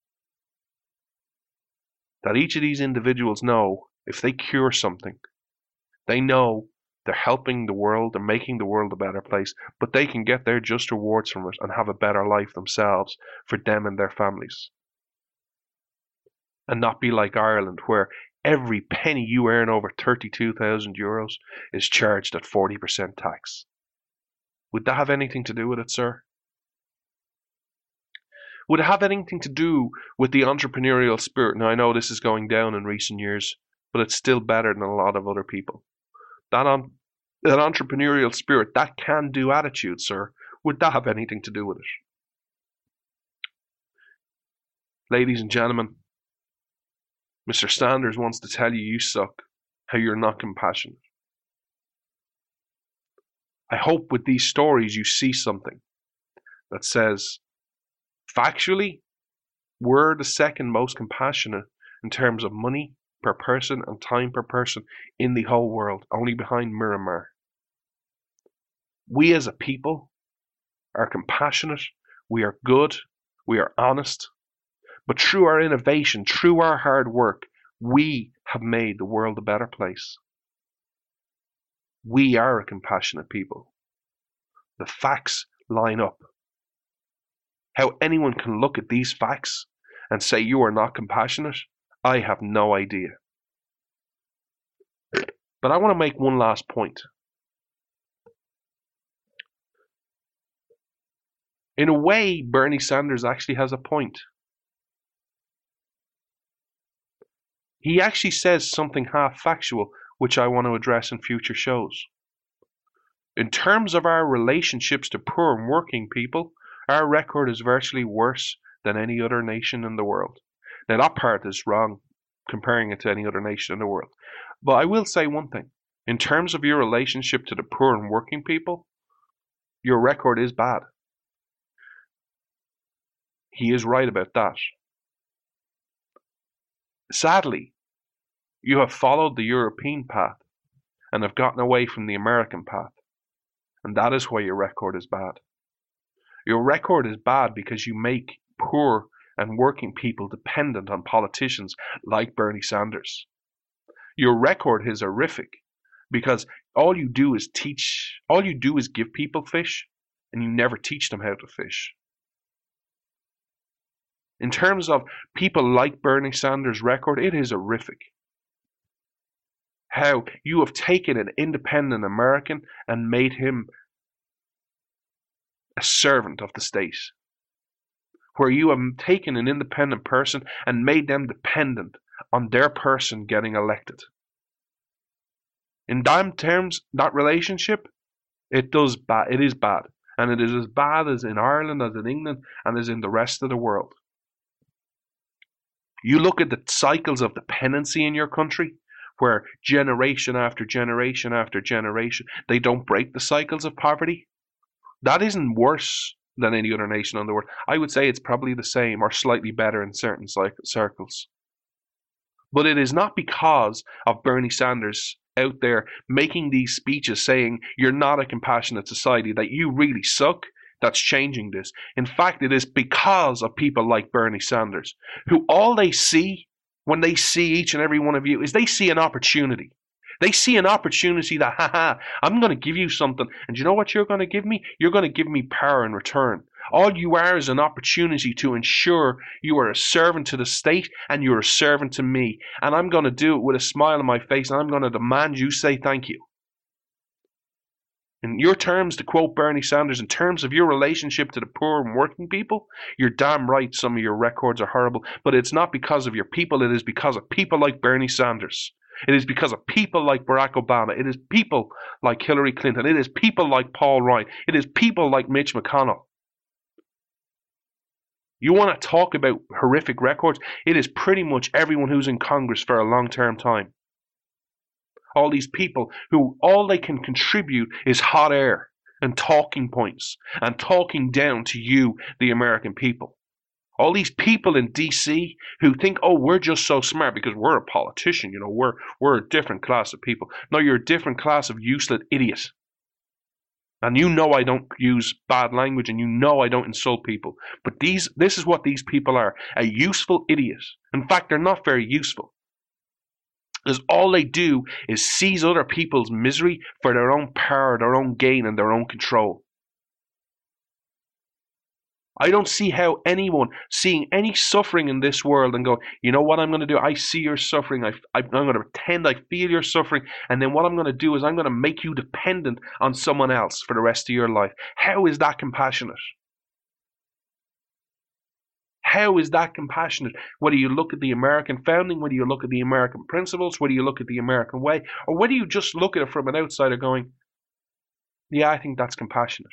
that each of these individuals know if they cure something, they know they're helping the world, they're making the world a better place, but they can get their just rewards from it and have a better life themselves for them and their families? And not be like Ireland, where every penny you earn over €32,000 is charged at 40% tax. Would that have anything to do with it, sir? Would it have anything to do with the entrepreneurial spirit? Now, I know this is going down in recent years, but it's still better than a lot of other people. That entrepreneurial spirit, that can-do attitude, sir, would that have anything to do with it? Ladies and gentlemen, Mr. Sanders wants to tell you you suck, how you're not compassionate. I hope with these stories you see something that says, factually, we're the second most compassionate in terms of money per person and time per person in the whole world, only behind Myanmar. We as a people are compassionate, we are good, we are honest, but through our innovation, through our hard work, we have made the world a better place. We are a compassionate people. The facts line up. How anyone can look at these facts and say you are not compassionate, I have no idea. But I want to make one last point. In a way, Bernie Sanders actually has a point. He actually says something half factual, which I want to address in future shows. In terms of our relationships to poor and working people, our record is virtually worse than any other nation in the world. Now, that part is wrong, comparing it to any other nation in the world. But I will say one thing. In terms of your relationship to the poor and working people, your record is bad. He is right about that. Sadly, you have followed the European path and have gotten away from the American path. And that is why your record is bad. Your record is bad because you make poor and working people dependent on politicians like Bernie Sanders. Your record is horrific because all you do is give people fish and you never teach them how to fish. In terms of people like Bernie Sanders' record, it is horrific. How you have taken an independent American and made him a servant of the state. Where you have taken an independent person and made them dependent on their person getting elected. In that terms, that relationship, it is bad. And it is as bad as in Ireland, as in England, and as in the rest of the world. You look at the cycles of dependency in your country, where generation after generation after generation, they don't break the cycles of poverty. That isn't worse than any other nation in the world. I would say it's probably the same or slightly better in certain circles. But it is not because of Bernie Sanders out there making these speeches saying you're not a compassionate society, that you really suck, that's changing this. In fact, it is because of people like Bernie Sanders, who all they see when they see each and every one of you is they see an opportunity. They see an opportunity that, I'm going to give you something. And you know what you're going to give me? You're going to give me power in return. All you are is an opportunity to ensure you are a servant to the state and you're a servant to me. And I'm going to do it with a smile on my face and I'm going to demand you say thank you. In your terms, to quote Bernie Sanders, in terms of your relationship to the poor and working people, you're damn right some of your records are horrible. But it's not because of your people. It is because of people like Bernie Sanders. It is because of people like Barack Obama. It is people like Hillary Clinton. It is people like Paul Ryan. It is people like Mitch McConnell. You want to talk about horrific records? It is pretty much everyone who's in Congress for a long-term time. All these people who all they can contribute is hot air and talking points and talking down to you, the American people. All these people in DC who think, oh, we're just so smart because we're a politician, we're a different class of people. No, you're a different class of useless idiots. And I don't use bad language, and I don't insult people. But this is what these people are, a useful idiot. In fact, they're not very useful. Because all they do is seize other people's misery for their own power, their own gain, and their own control. I don't see how anyone seeing any suffering in this world and go, you know what I'm going to do? I see your suffering. I'm going to pretend I feel your suffering. And then what I'm going to do is I'm going to make you dependent on someone else for the rest of your life. How is that compassionate? How is that compassionate? Whether you look at the American founding, whether you look at the American principles, whether you look at the American way, or whether you just look at it from an outsider going, yeah, I think that's compassionate.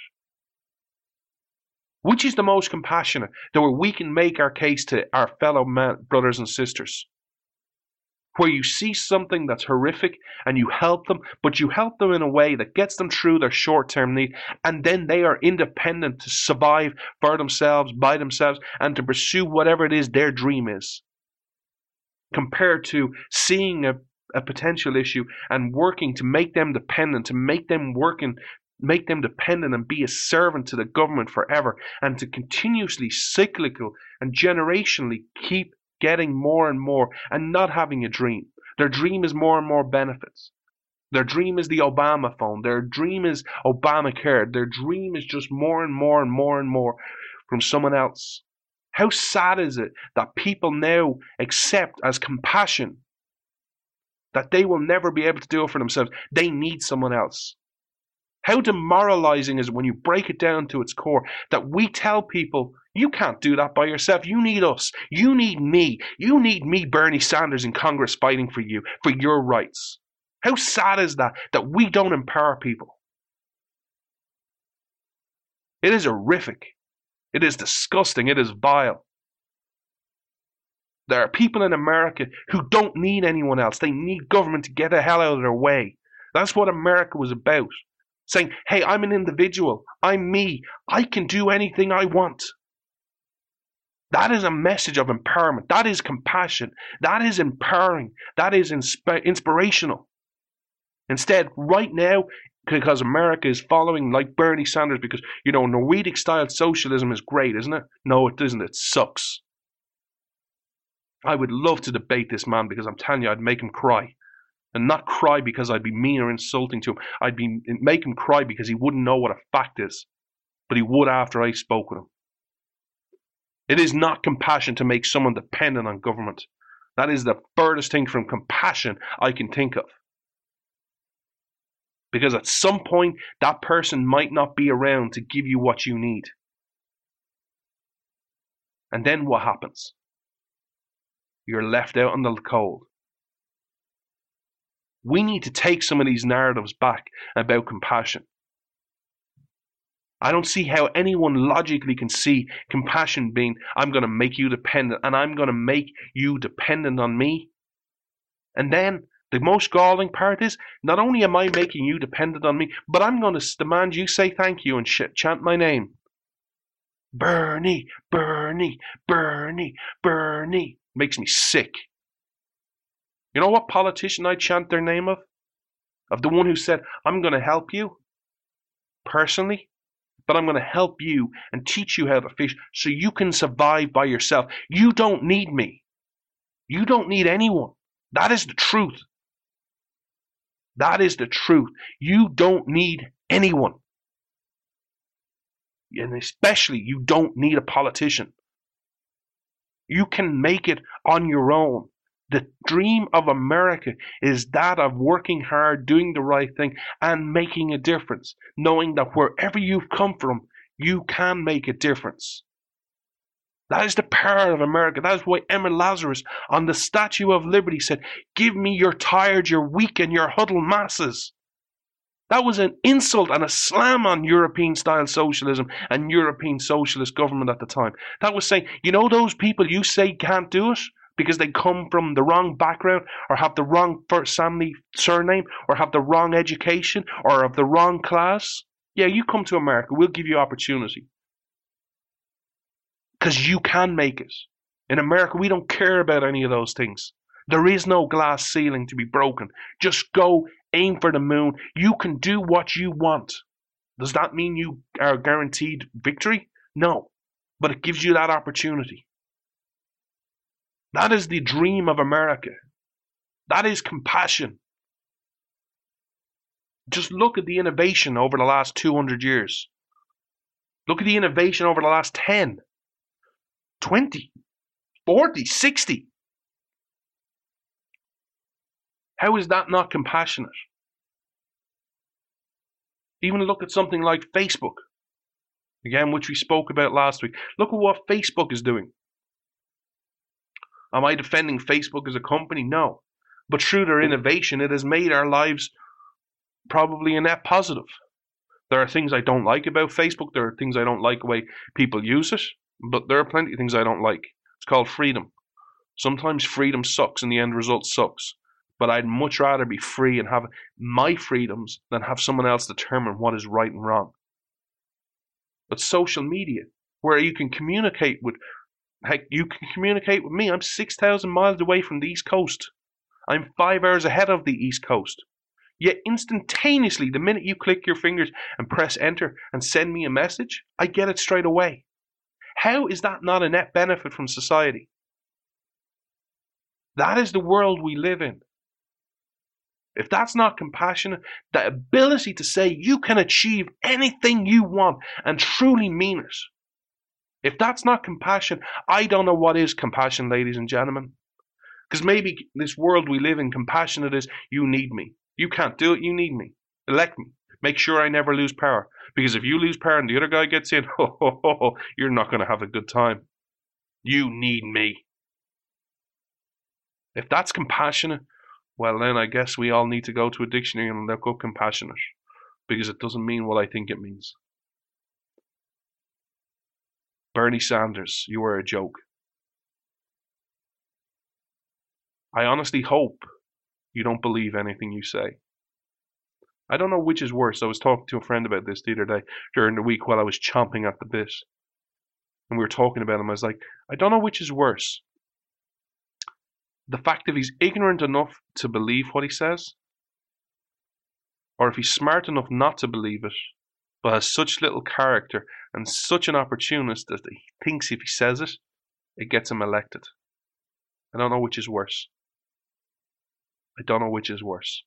Which is the most compassionate, that where we can make our case to our fellow brothers and sisters? Where you see something that's horrific and you help them, but you help them in a way that gets them through their short-term need, and then they are independent to survive for themselves, by themselves, and to pursue whatever it is their dream is. Compared to seeing a potential issue and working to make them dependent, to make them dependent and be a servant to the government forever, and to continuously, cyclical and generationally keep getting more and more and not having a dream. Their dream is more and more benefits. Their dream is the Obama phone. Their dream is Obamacare. Their dream is just more and more and more and more from someone else. How sad is it that people now accept as compassion that they will never be able to do it for themselves? They need someone else. How demoralizing is it when you break it down to its core that we tell people, you can't do that by yourself. You need us. You need me. You need me, Bernie Sanders, in Congress fighting for you, for your rights. How sad is that we don't empower people? It is horrific. It is disgusting. It is vile. There are people in America who don't need anyone else. They need government to get the hell out of their way. That's what America was about. Saying, hey, I'm an individual. I'm me. I can do anything I want. That is a message of empowerment. That is compassion. That is empowering. That is inspirational. Instead, right now, because America is following like Bernie Sanders, because, Nordic-style socialism is great, isn't it? No, it isn't. It sucks. I would love to debate this man because I'm telling you, I'd make him cry. And not cry because I'd be mean or insulting to him. I'd make him cry because he wouldn't know what a fact is. But he would after I spoke with him. It is not compassion to make someone dependent on government. That is the furthest thing from compassion I can think of. Because at some point, that person might not be around to give you what you need. And then what happens? You're left out in the cold. We need to take some of these narratives back about compassion. I don't see how anyone logically can see compassion being, I'm going to make you dependent, and I'm going to make you dependent on me. And then the most galling part is, not only am I making you dependent on me, but I'm going to demand you say thank you and chant my name. Bernie, Bernie, Bernie, Bernie. Makes me sick. You know what politician I chant their name of? Of the one who said, I'm going to help you personally, but I'm going to help you and teach you how to fish so you can survive by yourself. You don't need me. You don't need anyone. That is the truth. That is the truth. You don't need anyone. And especially, you don't need a politician. You can make it on your own. The dream of America is that of working hard, doing the right thing, and making a difference. Knowing that wherever you've come from, you can make a difference. That is the power of America. That is why Emma Lazarus on the Statue of Liberty said, give me your tired, your weak, and your huddled masses. That was an insult and a slam on European-style socialism and European socialist government at the time. That was saying, those people you say can't do it? because they come from the wrong background, or have the wrong first family surname, or have the wrong education, or of the wrong class. Yeah, you come to America, we'll give you opportunity. Because you can make it. In America, we don't care about any of those things. There is no glass ceiling to be broken. Just go, aim for the moon. You can do what you want. Does that mean you are guaranteed victory? No. But it gives you that opportunity. That is the dream of America. That is compassion. Just look at the innovation over the last 200 years. Look at the innovation over the last 10, 20, 40, 60. How is that not compassionate? Even look at something like Facebook, again, which we spoke about last week. Look at what Facebook is doing. Am I defending Facebook as a company? No. But through their innovation, it has made our lives probably a net positive. There are things I don't like about Facebook. There are things I don't like the way people use it. But there are plenty of things I don't like. It's called freedom. Sometimes freedom sucks and the end result sucks. But I'd much rather be free and have my freedoms than have someone else determine what is right and wrong. But social media, where you can communicate with, heck, you can communicate with me. I'm 6,000 miles away from the East Coast. I'm 5 hours ahead of the East Coast. Yet instantaneously, the minute you click your fingers and press enter and send me a message, I get it straight away. How is that not a net benefit from society? That is the world we live in. If that's not compassionate, the ability to say you can achieve anything you want and truly mean it. If that's not compassion, I don't know what is compassion, ladies and gentlemen. Because maybe this world we live in, compassionate is, you need me. You can't do it, you need me. Elect me. Make sure I never lose power. Because if you lose power and the other guy gets in, you're not going to have a good time. You need me. If that's compassionate, well then I guess we all need to go to a dictionary and look up compassionate. Because it doesn't mean what I think it means. Bernie Sanders, you are a joke. I honestly hope you don't believe anything you say. I don't know which is worse. I was talking to a friend about this the other day during the week while I was chomping at the bit. And we were talking about him. I was like, I don't know which is worse. The fact that he's ignorant enough to believe what he says, or if he's smart enough not to believe it, but has such little character and such an opportunist that he thinks if he says it, it gets him elected. I don't know which is worse. I don't know which is worse.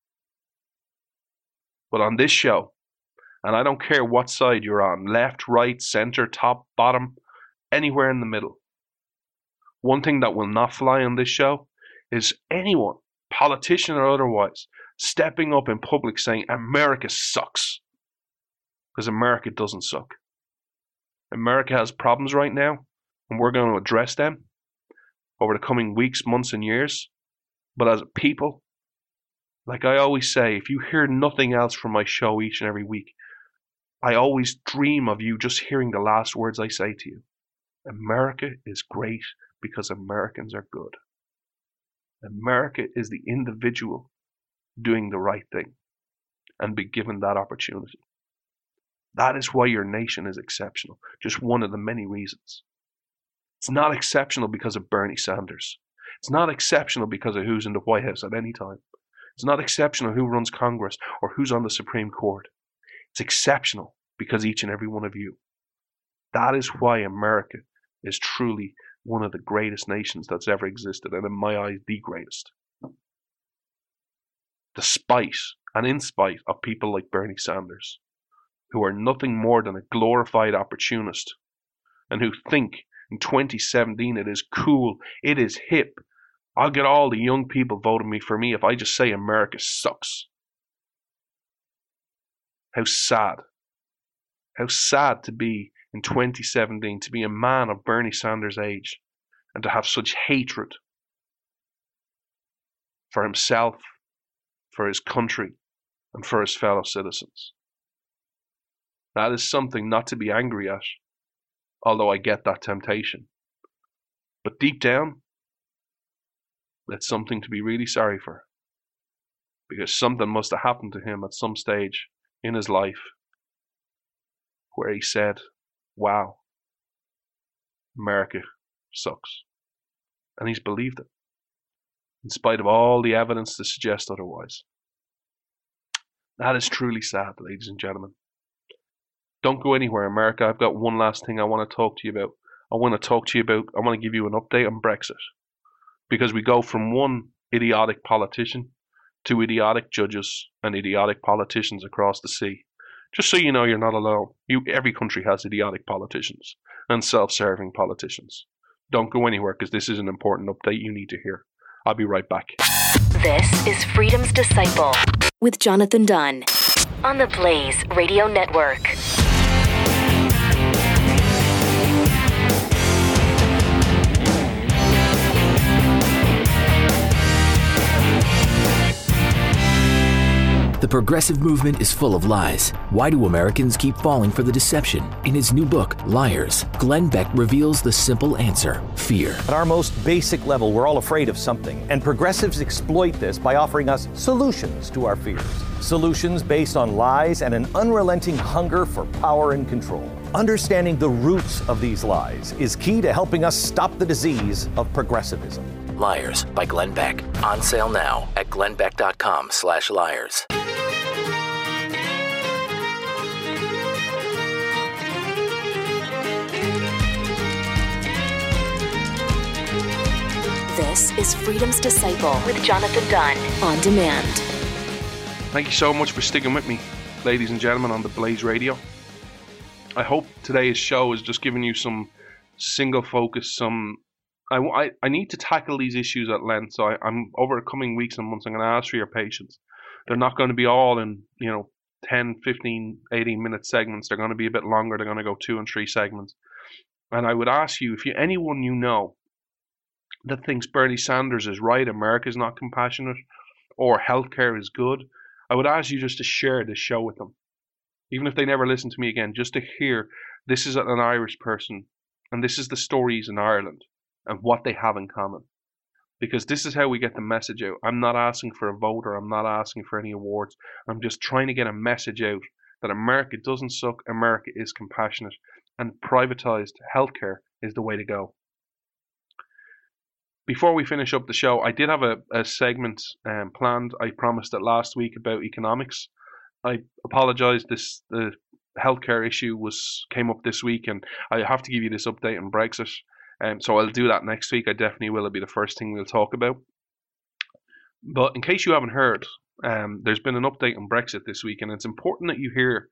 But on this show, and I don't care what side you're on, left, right, center, top, bottom, anywhere in the middle, one thing that will not fly on this show is anyone, politician or otherwise, stepping up in public saying America sucks. Because America doesn't suck. America has problems right now, and we're going to address them over the coming weeks, months, and years. But as a people, like I always say, if you hear nothing else from my show each and every week, I always dream of you just hearing the last words I say to you. America is great because Americans are good. America is the individual doing the right thing and be given that opportunity. That is why your nation is exceptional. Just one of the many reasons. It's not exceptional because of Bernie Sanders. It's not exceptional because of who's in the White House at any time. It's not exceptional who runs Congress or who's on the Supreme Court. It's exceptional because each and every one of you. That is why America is truly one of the greatest nations that's ever existed, and in my eyes, the greatest. Despite and in spite of people like Bernie Sanders, who are nothing more than a glorified opportunist, and who think in 2017 it is cool, it is hip, I'll get all the young people voting for me if I just say America sucks. How sad. How sad to be in 2017, to be a man of Bernie Sanders' age, and to have such hatred for himself, for his country, and for his fellow citizens. That is something not to be angry at, although I get that temptation. But deep down, It's something to be really sorry for, because something must have happened to him at some stage in his life where he said, wow, America sucks. And he's believed it, in spite of all the evidence to suggest otherwise. That is truly sad, ladies and gentlemen. Don't go anywhere, America. I've got one last thing I want to talk to you about. I want to give you an update on Brexit. Because we go from one idiotic politician to idiotic judges and idiotic politicians across the sea. Just so you know, you're not alone. Every country has idiotic politicians and self-serving politicians. Don't go anywhere, because this is an important update you need to hear. I'll be right back.
This is Freedom's Disciple with Jonathan Dunn on the Blaze Radio Network.
The progressive movement is full of lies. Why do Americans keep falling for the deception? In his new book, Liars, Glenn Beck reveals the simple answer: fear.
At our most basic level, we're all afraid of something, and progressives exploit this by offering us solutions to our fears. Solutions based on lies and an unrelenting hunger for power and control. Understanding the roots of these lies is key to helping us stop the disease of progressivism.
Liars by Glenn Beck. On sale now at glennbeck.com/liars.
This is Freedom's Disciple with Jonathan Dunn on demand.
Thank you so much for sticking with me, ladies and gentlemen, on the Blaze Radio. I hope today's show is just giving you some single focus, I need to tackle these issues at length, so I'm over the coming weeks and months, I'm going to ask for your patience. They're not going to be all in, 10, 15, 18-minute segments. They're going to be a bit longer. They're going to go 2 and 3 segments. And I would ask you, if anyone you know that thinks Bernie Sanders is right, America's not compassionate, or healthcare is good, I would ask you just to share this show with them. Even if they never listen to me again, just to hear this is an Irish person, and this is the stories in Ireland and what they have in common. Because this is how we get the message out. I'm not asking for a vote, or I'm not asking for any awards. I'm just trying to get a message out that America doesn't suck, America is compassionate, and privatized healthcare is the way to go. Before we finish up the show, I did have a segment planned. I promised it last week about economics. I apologize. The healthcare issue came up this week, and I have to give you this update on Brexit. So I'll do that next week. I definitely will. It'll be the first thing we'll talk about. But in case you haven't heard, there's been an update on Brexit this week, and it's important that you hear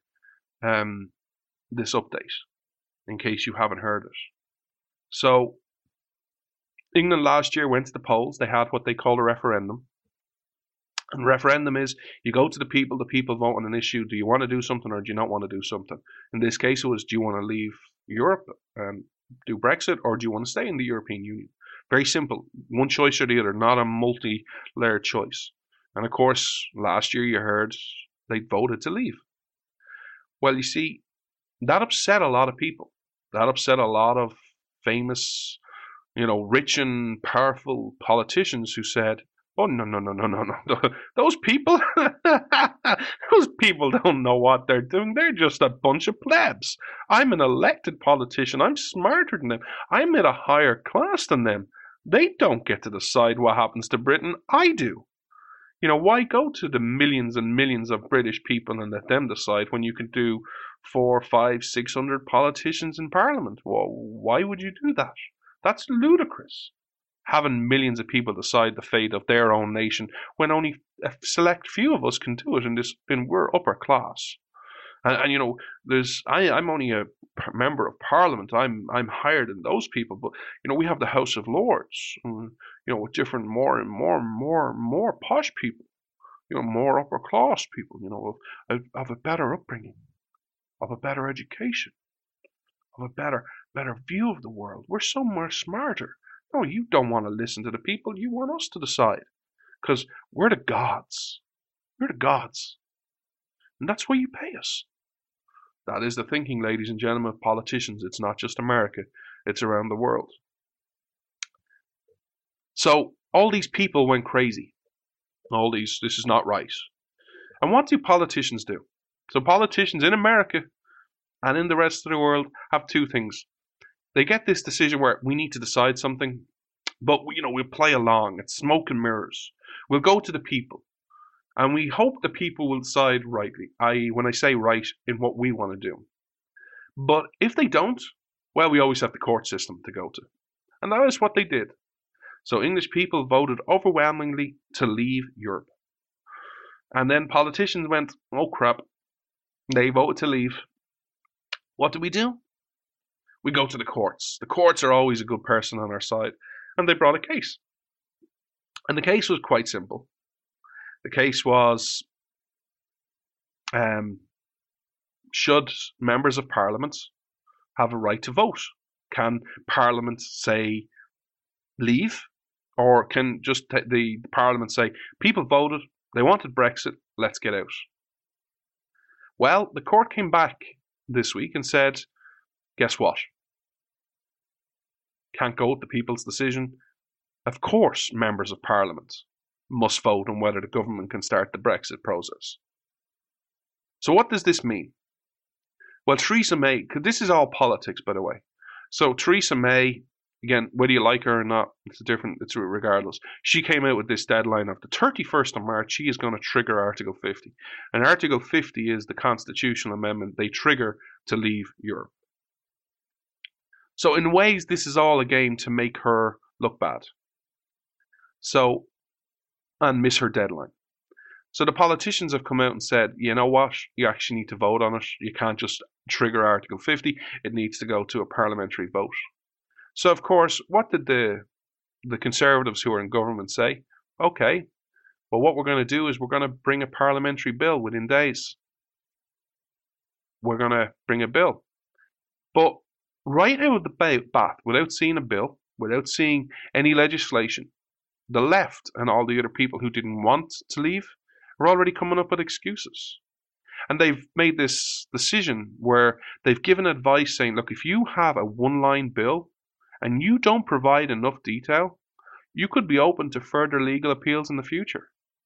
this update in case you haven't heard it. So England last year went to the polls. They had what they call a referendum. And referendum is you go to the people vote on an issue. Do you want to do something, or do you not want to do something? In this case, it was, do you want to leave Europe and do Brexit, or do you want to stay in the European Union? Very simple. One choice or the other, not a multi-layered choice. And of course, last year you heard they voted to leave. Well, you see, that upset a lot of people. That upset a lot of famous, rich and powerful politicians who said, oh, no. Those people, those people don't know what they're doing. They're just a bunch of plebs. I'm an elected politician. I'm smarter than them. I'm at a higher class than them. They don't get to decide what happens to Britain. I do. Why go to the millions and millions of British people and let them decide when you can do 400, 500, 600 politicians in Parliament? Well, why would you do that? That's ludicrous. Having millions of people decide the fate of their own nation when only a select few of us can do it, and we're upper class. And I'm only a member of Parliament. I'm higher than those people, but we have the House of Lords, and, with different more posh people, more upper class people, of a better upbringing, of a better education, of a better view of the world. We're so much smarter. No, you don't want to listen to the people. You want us to decide, because we're the gods. We're the gods, and that's why you pay us. That is the thinking, ladies and gentlemen, of politicians. It's not just America. It's around the world. So All these people went crazy. This is not right. And what do politicians do? So politicians in America and in the rest of the world have two things. They get this decision where we need to decide something, but we'll play along. It's smoke and mirrors. We'll go to the people, and we hope the people will decide rightly, i.e. when I say right, in what we want to do. But if they don't, well, we always have the court system to go to. And that is what they did. So English people voted overwhelmingly to leave Europe. And then politicians went, oh crap, they voted to leave. What do? We go to the courts. The courts are always a good person on our side. And they brought a case. And the case was quite simple. The case was, should members of Parliament have a right to vote? Can Parliament say leave? Or can just the Parliament say, people voted, they wanted Brexit, let's get out? Well, the court came back this week and said, guess what? Can't go with the people's decision. Of course, members of Parliament must vote on whether the government can start the Brexit process. So what does this mean? Well, Theresa May, because this is all politics, by the way. So Theresa May, again, whether you like her or not, it's regardless. She came out with this deadline of the 31st of March. She is going to trigger Article 50. And Article 50 is the constitutional amendment they trigger to leave Europe. So in ways, this is all a game to make her look bad. So, and miss her deadline. So the politicians have come out and said, you know what, you actually need to vote on it. You can't just trigger Article 50. It needs to go to a parliamentary vote. So, of course, what did the Conservatives who are in government say? Okay, well, what we're going to do is we're going to bring a parliamentary bill within days. We're going to bring a bill. But right out of the bat, without seeing a bill, without seeing any legislation, the left and all the other people who didn't want to leave are already coming up with excuses. And they've made this decision where they've given advice saying, look, if you have a one-line bill and you don't provide enough detail, you could be open to further legal appeals in the future.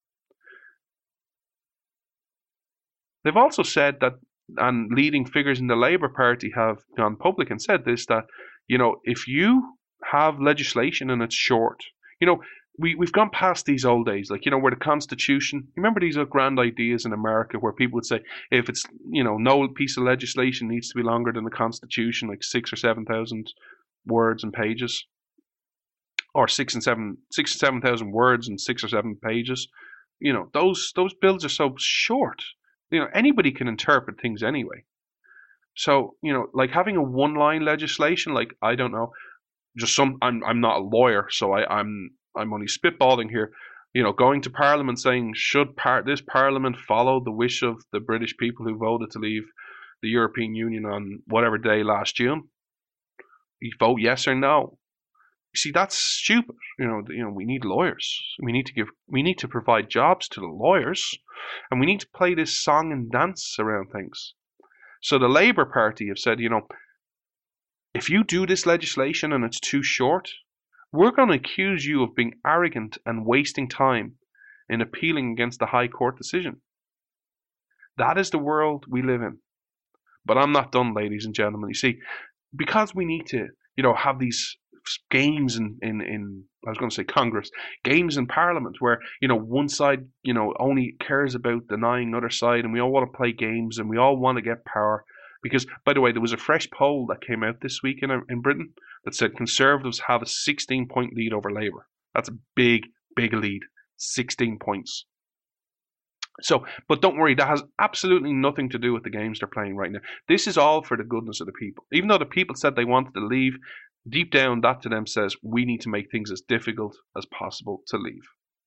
They've also said that, and leading figures in the Labour Party have gone public and said this, that, if you have legislation and it's short, we've gone past these old days, where the Constitution, remember these are grand ideas in America where people would say, if it's, no piece of legislation needs to be longer than the Constitution, like 6,000 or 7,000 words and pages, or 6,000 or 7,000 words and 6 or 7 pages. Those bills are so short. Anybody can interpret things anyway. So, like having a one-line legislation, like, I don't know, just I'm not a lawyer, so I'm only spitballing here. Going to Parliament saying, should this Parliament follow the wish of the British people who voted to leave the European Union on whatever day last June? You vote yes or no. You see, that's stupid. We need lawyers. We need to provide jobs to the lawyers, and we need to play this song and dance around things. So the Labour Party have said, if you do this legislation and it's too short, we're going to accuse you of being arrogant and wasting time in appealing against the High Court decision. That is the world we live in. But I'm not done, ladies and gentlemen. You see, because we need to, have these games in I was going to say Congress, games in Parliament where, one side, only cares about denying another side, and we all want to play games and we all want to get power. Because, by the way, there was a fresh poll that came out this week in Britain that said Conservatives have a 16-point lead over Labour. That's a big, big lead. 16 points. So, but don't worry, that has absolutely nothing to do with the games they're playing right now. This is all for the goodness of the people. Even though the people said they wanted to leave, deep down that to them says we need to make things as difficult as possible to leave.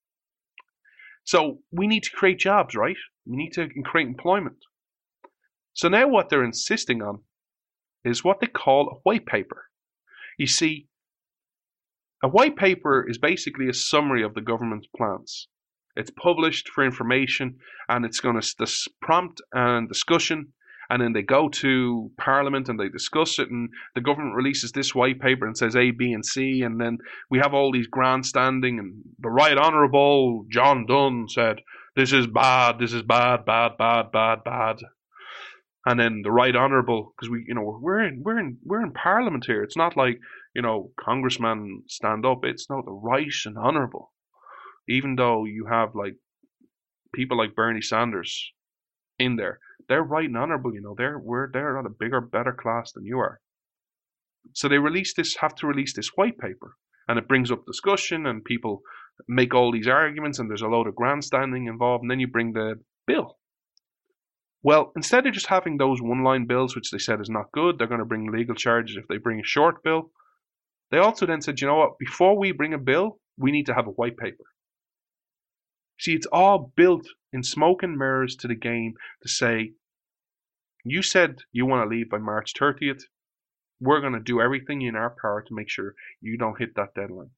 So we need to create jobs, right? We need to create employment. So now what they're insisting on is what they call a white paper. You see, a white paper is basically a summary of the government's plans. It's published for information, and it's going to prompt and discussion, And then they go to Parliament and they discuss it, and the government releases this white paper and says A, B, and C, and then we have all these grandstanding, and the Right Honourable John Dunn said, this is bad, bad, bad, bad, bad. And then the Right Honourable, because we're in Parliament here. It's not like, congressmen stand up. It's no, the Right and Honourable. Even though you have like people like Bernie Sanders in there, they're right and honourable. They're not a bigger, better class than you are. So they have to release this white paper, and it brings up discussion, and people make all these arguments, and there's a load of grandstanding involved, and then you bring the bill. Well, instead of just having those one-line bills, which they said is not good, they're going to bring legal charges if they bring a short bill. They also then said, you know what, before we bring a bill, we need to have a white paper. See, it's all built in smoke and mirrors to the game to say, you said you want to leave by March 30th. We're going to do everything in our power to make sure you don't hit that deadline.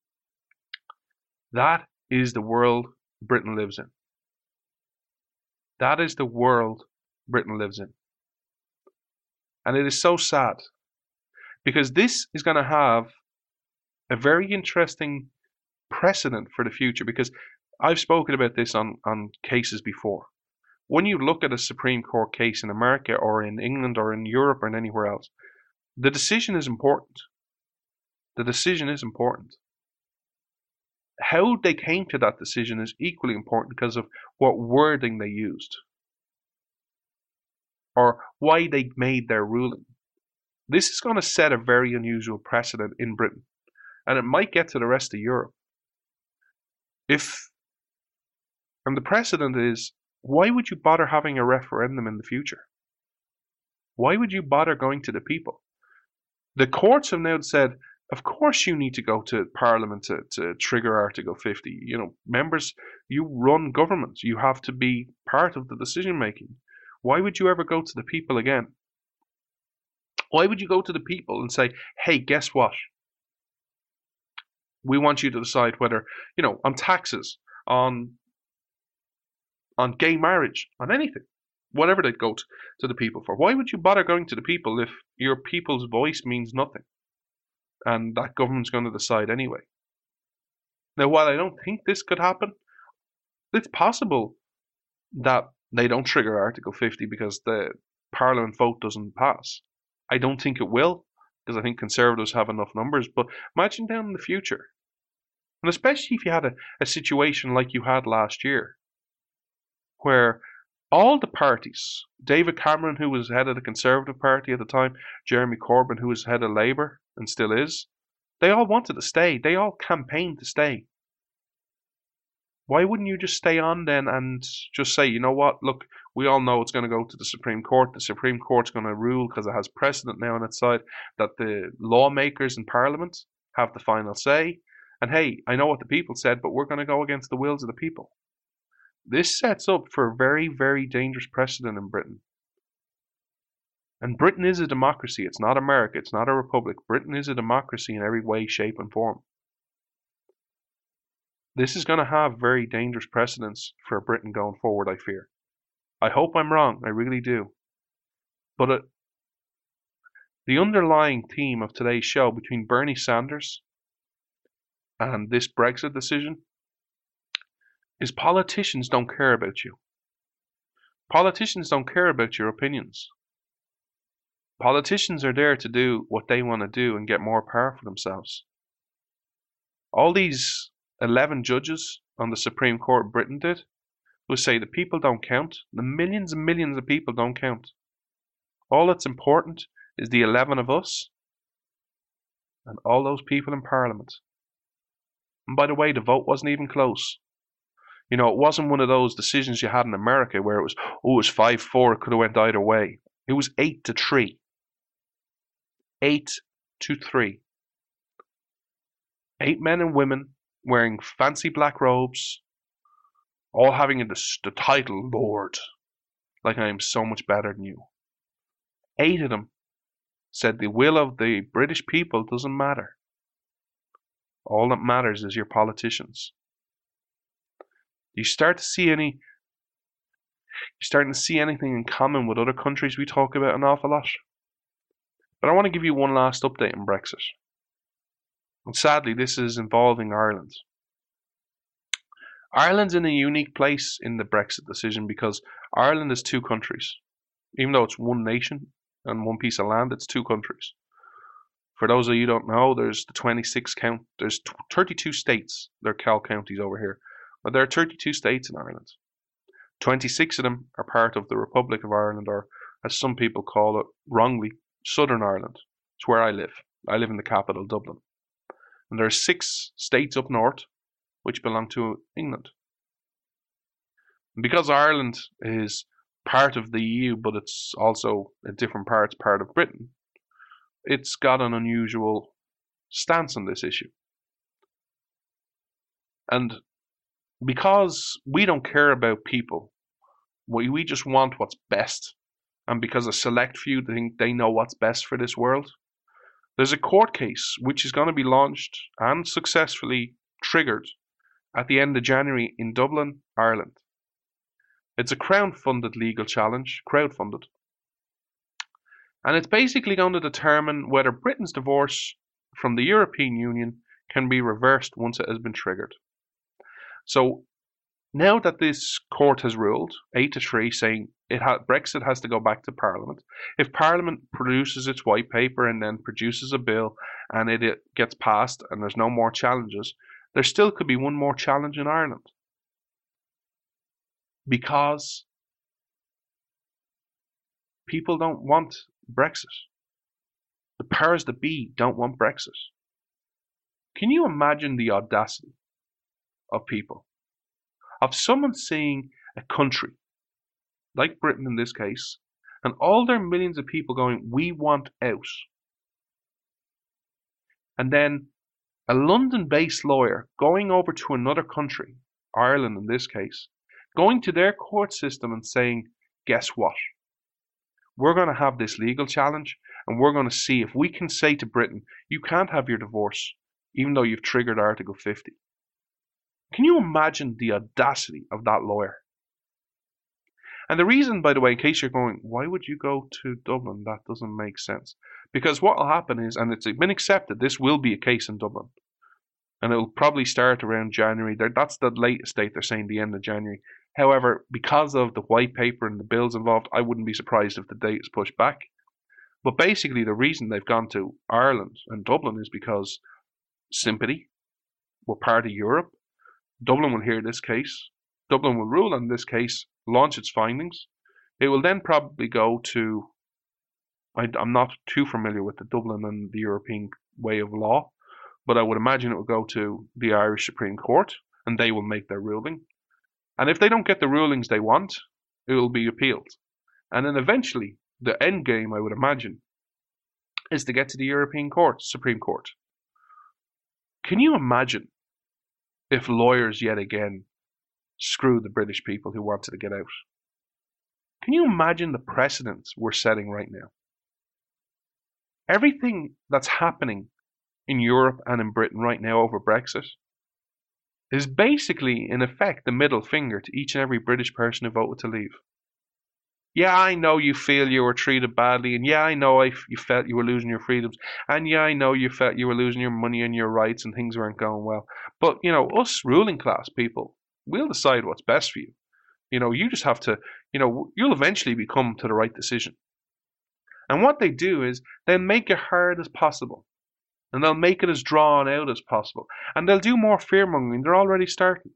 That is the world Britain lives in. That is the world Britain lives in. And it is so sad, because this is going to have a very interesting precedent for the future, because I've spoken about this on cases before. When you look at a Supreme Court case in America or in England or in Europe or in anywhere else, the decision is important. The decision is important. How they came to that decision is equally important because of what wording they used or why they made their ruling. This is going to set a very unusual precedent in Britain, and it might get to the rest of Europe. And the precedent is, why would you bother having a referendum in the future? Why would you bother going to the people? The courts have now said, of course you need to go to Parliament to trigger Article 50. Members, you run government. You have to be part of the decision making. Why would you ever go to the people again? Why would you go to the people and say, hey, guess what? We want you to decide whether, on taxes, on gay marriage, on anything, whatever they'd go to the people for. Why would you bother going to the people if your people's voice means nothing and that government's going to decide anyway? Now, while I don't think this could happen, it's possible that they don't trigger Article 50 because the Parliament vote doesn't pass. I don't think it will, because I think Conservatives have enough numbers, but imagine down in the future. And especially if you had a situation like you had last year, where all the parties, David Cameron, who was head of the Conservative Party at the time, Jeremy Corbyn, who was head of Labour and still is, they all wanted to stay. They all campaigned to stay. Why wouldn't you just stay on then and just say, you know what, look, we all know it's going to go to the Supreme Court. The Supreme Court's going to rule because it has precedent now on its side that the lawmakers in Parliament have the final say. And hey, I know what the people said, but we're going to go against the wills of the people. This sets up for a very, very dangerous precedent in Britain. And Britain is a democracy. It's not America. It's not a republic. Britain is a democracy in every way, shape, and form. This is going to have very dangerous precedents for Britain going forward, I fear. I hope I'm wrong. I really do. But the underlying theme of today's show between Bernie Sanders and this Brexit decision is politicians don't care about you. Politicians don't care about your opinions. Politicians are there to do what they want to do and get more power for themselves. All these 11 judges on the Supreme Court of Britain did was say the people don't count. The millions and millions of people don't count. All that's important is the 11 of us and all those people in Parliament. And by the way, the vote wasn't even close. It wasn't one of those decisions you had in America where it was 5-4, it could have went either way. It was 8-3. 8-3. 8 men and women wearing fancy black robes, all having the title Lord, like I am so much better than you. 8 of them said the will of the British people doesn't matter. All that matters is your politicians. You start to see starting to see anything in common with other countries we talk about an awful lot. But I want to give you one last update on Brexit. And sadly, this is involving Ireland. Ireland's in a unique place in the Brexit decision because Ireland is two countries. Even though it's one nation and one piece of land, it's two countries. For those of you who don't know, there's the 26 count. There's 32 states. They're counties over here. But there are 32 states in Ireland. 26 of them are part of the Republic of Ireland, or as some people call it wrongly, Southern Ireland. It's where I live. I live in the capital, Dublin. And there are 6 states up north which belong to England. And because Ireland is part of the EU, but it's also in different parts part of Britain, it's got an unusual stance on this issue. And because we don't care about people, we just want what's best, and because a select few think they know what's best for this world, there's a court case which is going to be launched and successfully triggered at the end of January in Dublin, Ireland. It's a crowd-funded legal challenge, and it's basically going to determine whether Britain's divorce from the European Union can be reversed once it has been triggered. So now that this court has ruled 8-3, saying Brexit has to go back to Parliament, if Parliament produces its white paper and then produces a bill and it gets passed and there's no more challenges, there still could be one more challenge in Ireland. Because people don't want Brexit. The powers that be don't want Brexit. Can you imagine the audacity of people? Of someone seeing a country, like Britain in this case, and all their millions of people going, we want out. And then a London-based lawyer going over to another country, Ireland in this case, going to their court system and saying, guess what? We're going to have this legal challenge, and we're going to see if we can say to Britain, you can't have your divorce, even though you've triggered Article 50. Can you imagine the audacity of that lawyer? And the reason, by the way, in case you're going, why would you go to Dublin? That doesn't make sense. Because what will happen is, and it's been accepted, this will be a case in Dublin. And it will probably start around January. That's the latest date, they're saying the end of January. However, because of the white paper and the bills involved, I wouldn't be surprised if the date is pushed back. But basically, the reason they've gone to Ireland and Dublin is because sympathy. We're part of Europe. Dublin will hear this case. Dublin will rule on this case, launch its findings. It will then probably go to, I'm not too familiar with the Dublin and the European way of law, but I would imagine it will go to the Irish Supreme Court, and they will make their ruling. And if they don't get the rulings they want, it will be appealed. And then eventually, the end game, I would imagine, is to get to the European Court, Supreme Court. Can you imagine if lawyers yet again screw the British people who wanted to get out? Can you imagine the precedents we're setting right now? Everything that's happening in Europe and in Britain right now over Brexit is basically, in effect, the middle finger to each and every British person who voted to leave. Yeah, I know you feel you were treated badly, and yeah, I know you felt you were losing your freedoms, and yeah, I know you felt you were losing your money and your rights and things weren't going well. But, us ruling class people, we'll decide what's best for you. You just have to, you'll eventually come to the right decision. And what they do is they make it hard as possible. And they'll make it as drawn out as possible. And they'll do more fear-mongering. They're already starting.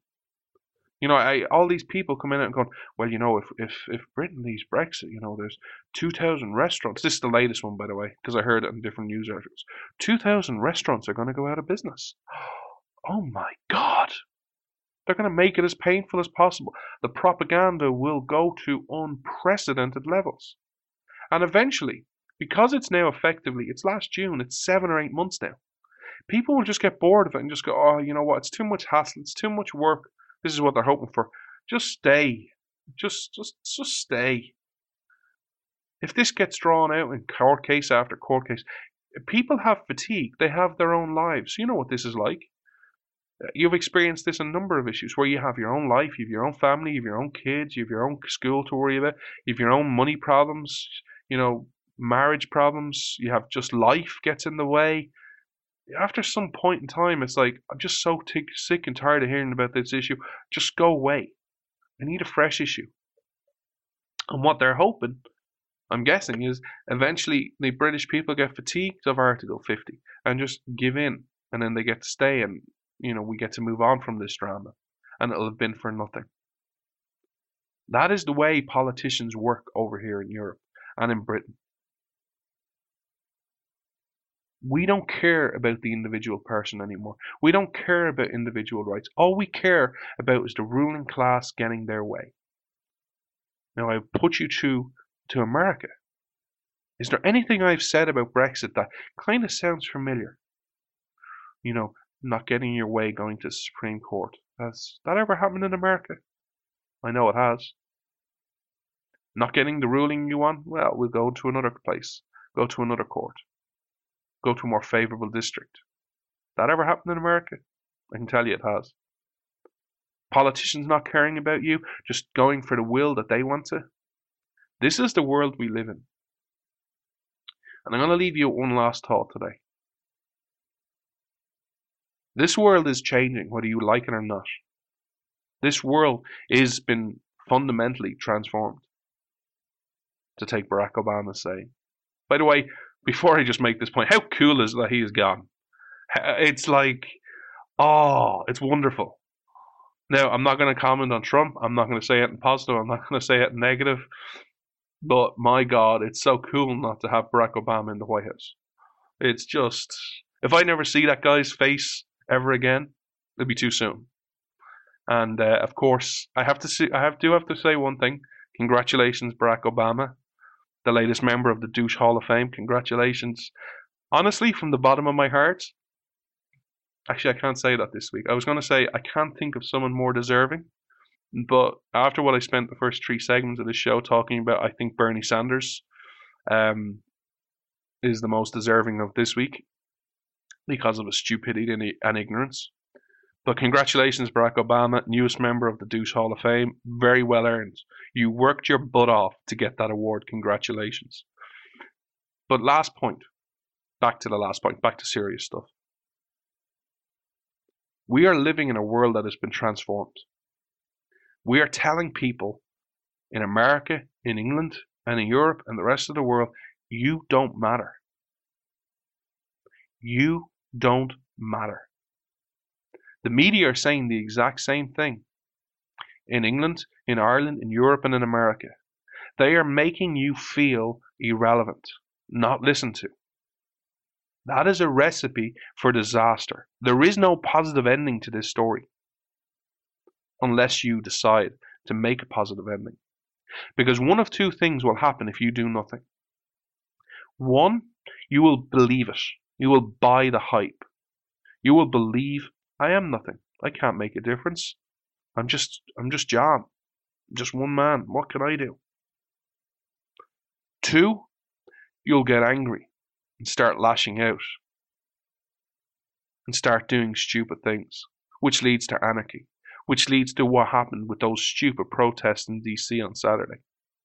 All these people come in and going, well, if Britain leaves Brexit, there's 2,000 restaurants. This is the latest one, by the way, because I heard it in different news articles. 2,000 restaurants are going to go out of business. Oh my God. They're going to make it as painful as possible. The propaganda will go to unprecedented levels. And eventually, because it's now effectively, it's last June, it's 7 or 8 months now, people will just get bored of it and just go, oh, you know what, it's too much hassle, it's too much work. This is what they're hoping for. Just stay. Just stay. If this gets drawn out in court case after court case, people have fatigue. They have their own lives. You know what this is like. You've experienced this in a number of issues where you have your own life, you have your own family, you have your own kids, you have your own school to worry about, you have your own money problems, marriage problems, you have just life gets in the way. After some point in time, it's like, I'm just so sick and tired of hearing about this issue. Just go away. I need a fresh issue. And what they're hoping, I'm guessing, is eventually the British people get fatigued of Article 50 and just give in. And then they get to stay and, we get to move on from this drama. And it'll have been for nothing. That is the way politicians work over here in Europe and in Britain. We don't care about the individual person anymore. We don't care about individual rights. All we care about is the ruling class getting their way. Now, I put you to America. Is there anything I've said about Brexit that kind of sounds familiar? Not getting your way, going to the Supreme Court. Has that ever happened in America? I know it has. Not getting the ruling you want? Well, we'll go to another place. Go to another court. Go to a more favorable district. That ever happened in America? I can tell you it has. Politicians not caring about you, just going for the will that they want to. This is the world we live in. And I'm going to leave you with one last thought today. This world is changing, whether you like it or not. This world has been fundamentally transformed, to take Barack Obama's saying. By the way, before I just make this point, how cool is it that he is gone? It's like, it's wonderful. Now, I'm not going to comment on Trump. I'm not going to say it in positive. I'm not going to say it in negative. But my God, it's so cool not to have Barack Obama in the White House. It's just, if I never see that guy's face ever again, it'll be too soon. And of course, I do have to say one thing. Congratulations, Barack Obama, the latest member of the Douche Hall of Fame. Congratulations. Honestly, from the bottom of my heart, actually, I can't say that this week. I was going to say I can't think of someone more deserving. But after what I spent the first 3 segments of this show talking about, I think Bernie Sanders is the most deserving of this week because of his stupidity and ignorance. But congratulations, Barack Obama, newest member of the Douche Hall of Fame. Very well earned. You worked your butt off to get that award. Congratulations. But last point. Back to serious stuff. We are living in a world that has been transformed. We are telling people in America, in England, and in Europe, and the rest of the world, you don't matter. You don't matter. The media are saying the exact same thing. In England, in Ireland, in Europe, and in America. They are making you feel irrelevant, not listened to. That is a recipe for disaster. There is no positive ending to this story unless you decide to make a positive ending. Because one of 2 things will happen if you do nothing. One, you will believe it. You will buy the hype. You will believe, I am nothing. I can't make a difference. I'm just John. I'm just one man. What can I do? 2, you'll get angry and start lashing out and start doing stupid things, which leads to anarchy, which leads to what happened with those stupid protests in DC on Saturday.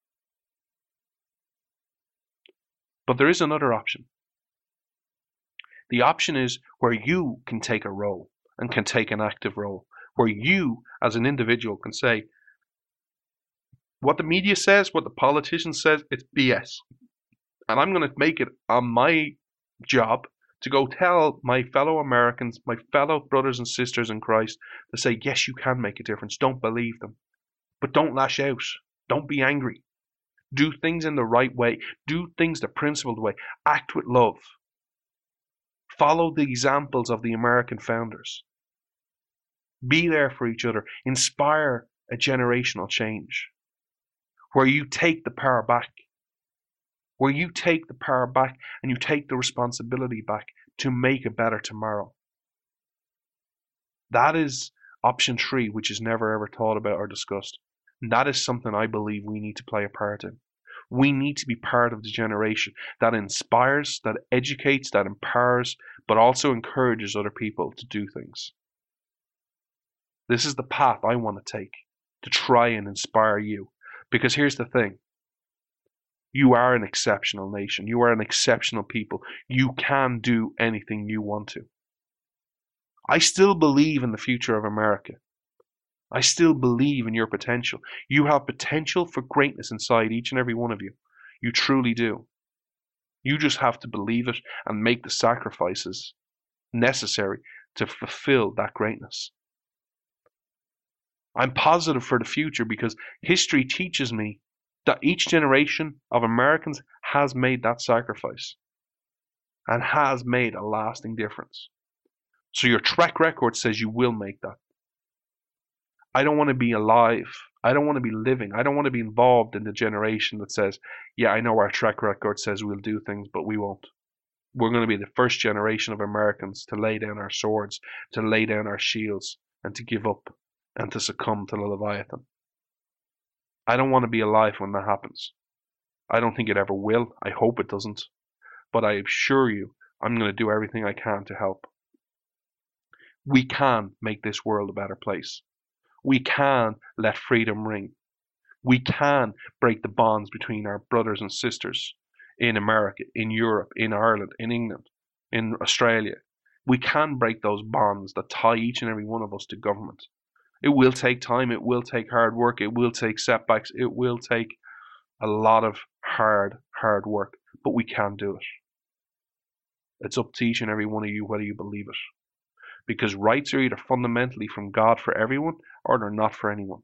But there is another option. The option is where you can take a role and can take an active role, where you as an individual can say, what the media says, what the politician says, it's BS. And I'm going to make it on my job to go tell my fellow Americans, my fellow brothers and sisters in Christ, to say, yes, you can make a difference. Don't believe them. But don't lash out. Don't be angry. Do things in the right way. Do things the principled way. Act with love. Follow the examples of the American founders. Be there for each other. Inspire a generational change where you take the power back. Where you take the power back and you take the responsibility back to make a better tomorrow. That is option 3, which is never ever thought about or discussed. And that is something I believe we need to play a part in. We need to be part of the generation that inspires, that educates, that empowers, but also encourages other people to do things. This is the path I want to take to try and inspire you. Because here's the thing. You are an exceptional nation. You are an exceptional people. You can do anything you want to. I still believe in the future of America. I still believe in your potential. You have potential for greatness inside each and every one of you. You truly do. You just have to believe it and make the sacrifices necessary to fulfill that greatness. I'm positive for the future because history teaches me that each generation of Americans has made that sacrifice and has made a lasting difference. So your track record says you will make that. I don't want to be alive. I don't want to be living. I don't want to be involved in the generation that says, yeah, I know our track record says we'll do things, but we won't. We're going to be the first generation of Americans to lay down our swords, to lay down our shields, and to give up and to succumb to the Leviathan. I don't want to be alive when that happens. I don't think it ever will. I hope it doesn't. But I assure you, I'm going to do everything I can to help. We can make this world a better place. We can let freedom ring. We can break the bonds between our brothers and sisters in America, in Europe, in Ireland, in England, in Australia. We can break those bonds that tie each and every one of us to government. It will take time. It will take hard work. It will take setbacks. It will take a lot of hard work, but we can do it. It's up to each and every one of you whether you believe it. Because rights are either fundamentally from God for everyone or they're not for anyone.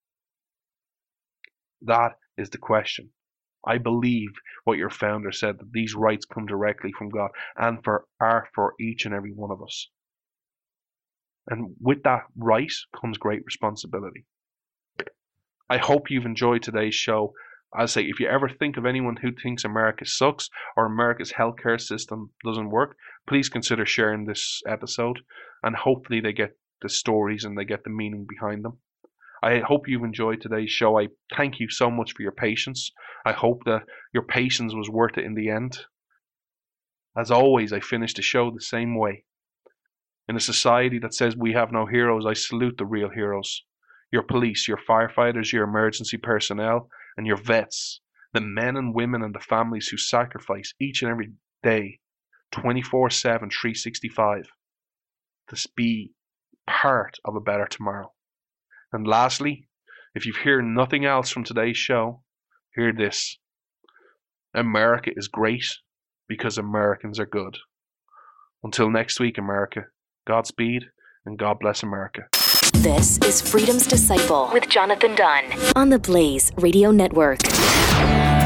That is the question. I believe what your founder said, that these rights come directly from God and are for each and every one of us. And with that right comes great responsibility. I hope you've enjoyed today's show. I say, if you ever think of anyone who thinks America sucks or America's healthcare system doesn't work, please consider sharing this episode, and hopefully they get the stories and they get the meaning behind them. I hope you've enjoyed today's show. I thank you so much for your patience. I hope that your patience was worth it in the end. As always, I finish the show the same way. In a society that says we have no heroes, I salute the real heroes. Your police, your firefighters, your emergency personnel, and your vets. The men and women and the families who sacrifice each and every day, 24/7, 365, to be part of a better tomorrow. And lastly, if you've heard nothing else from today's show, hear this. America is great because Americans are good. Until next week, America, Godspeed and God bless America.
This is Freedom's Disciple with Jonathan Dunn on the Blaze Radio Network.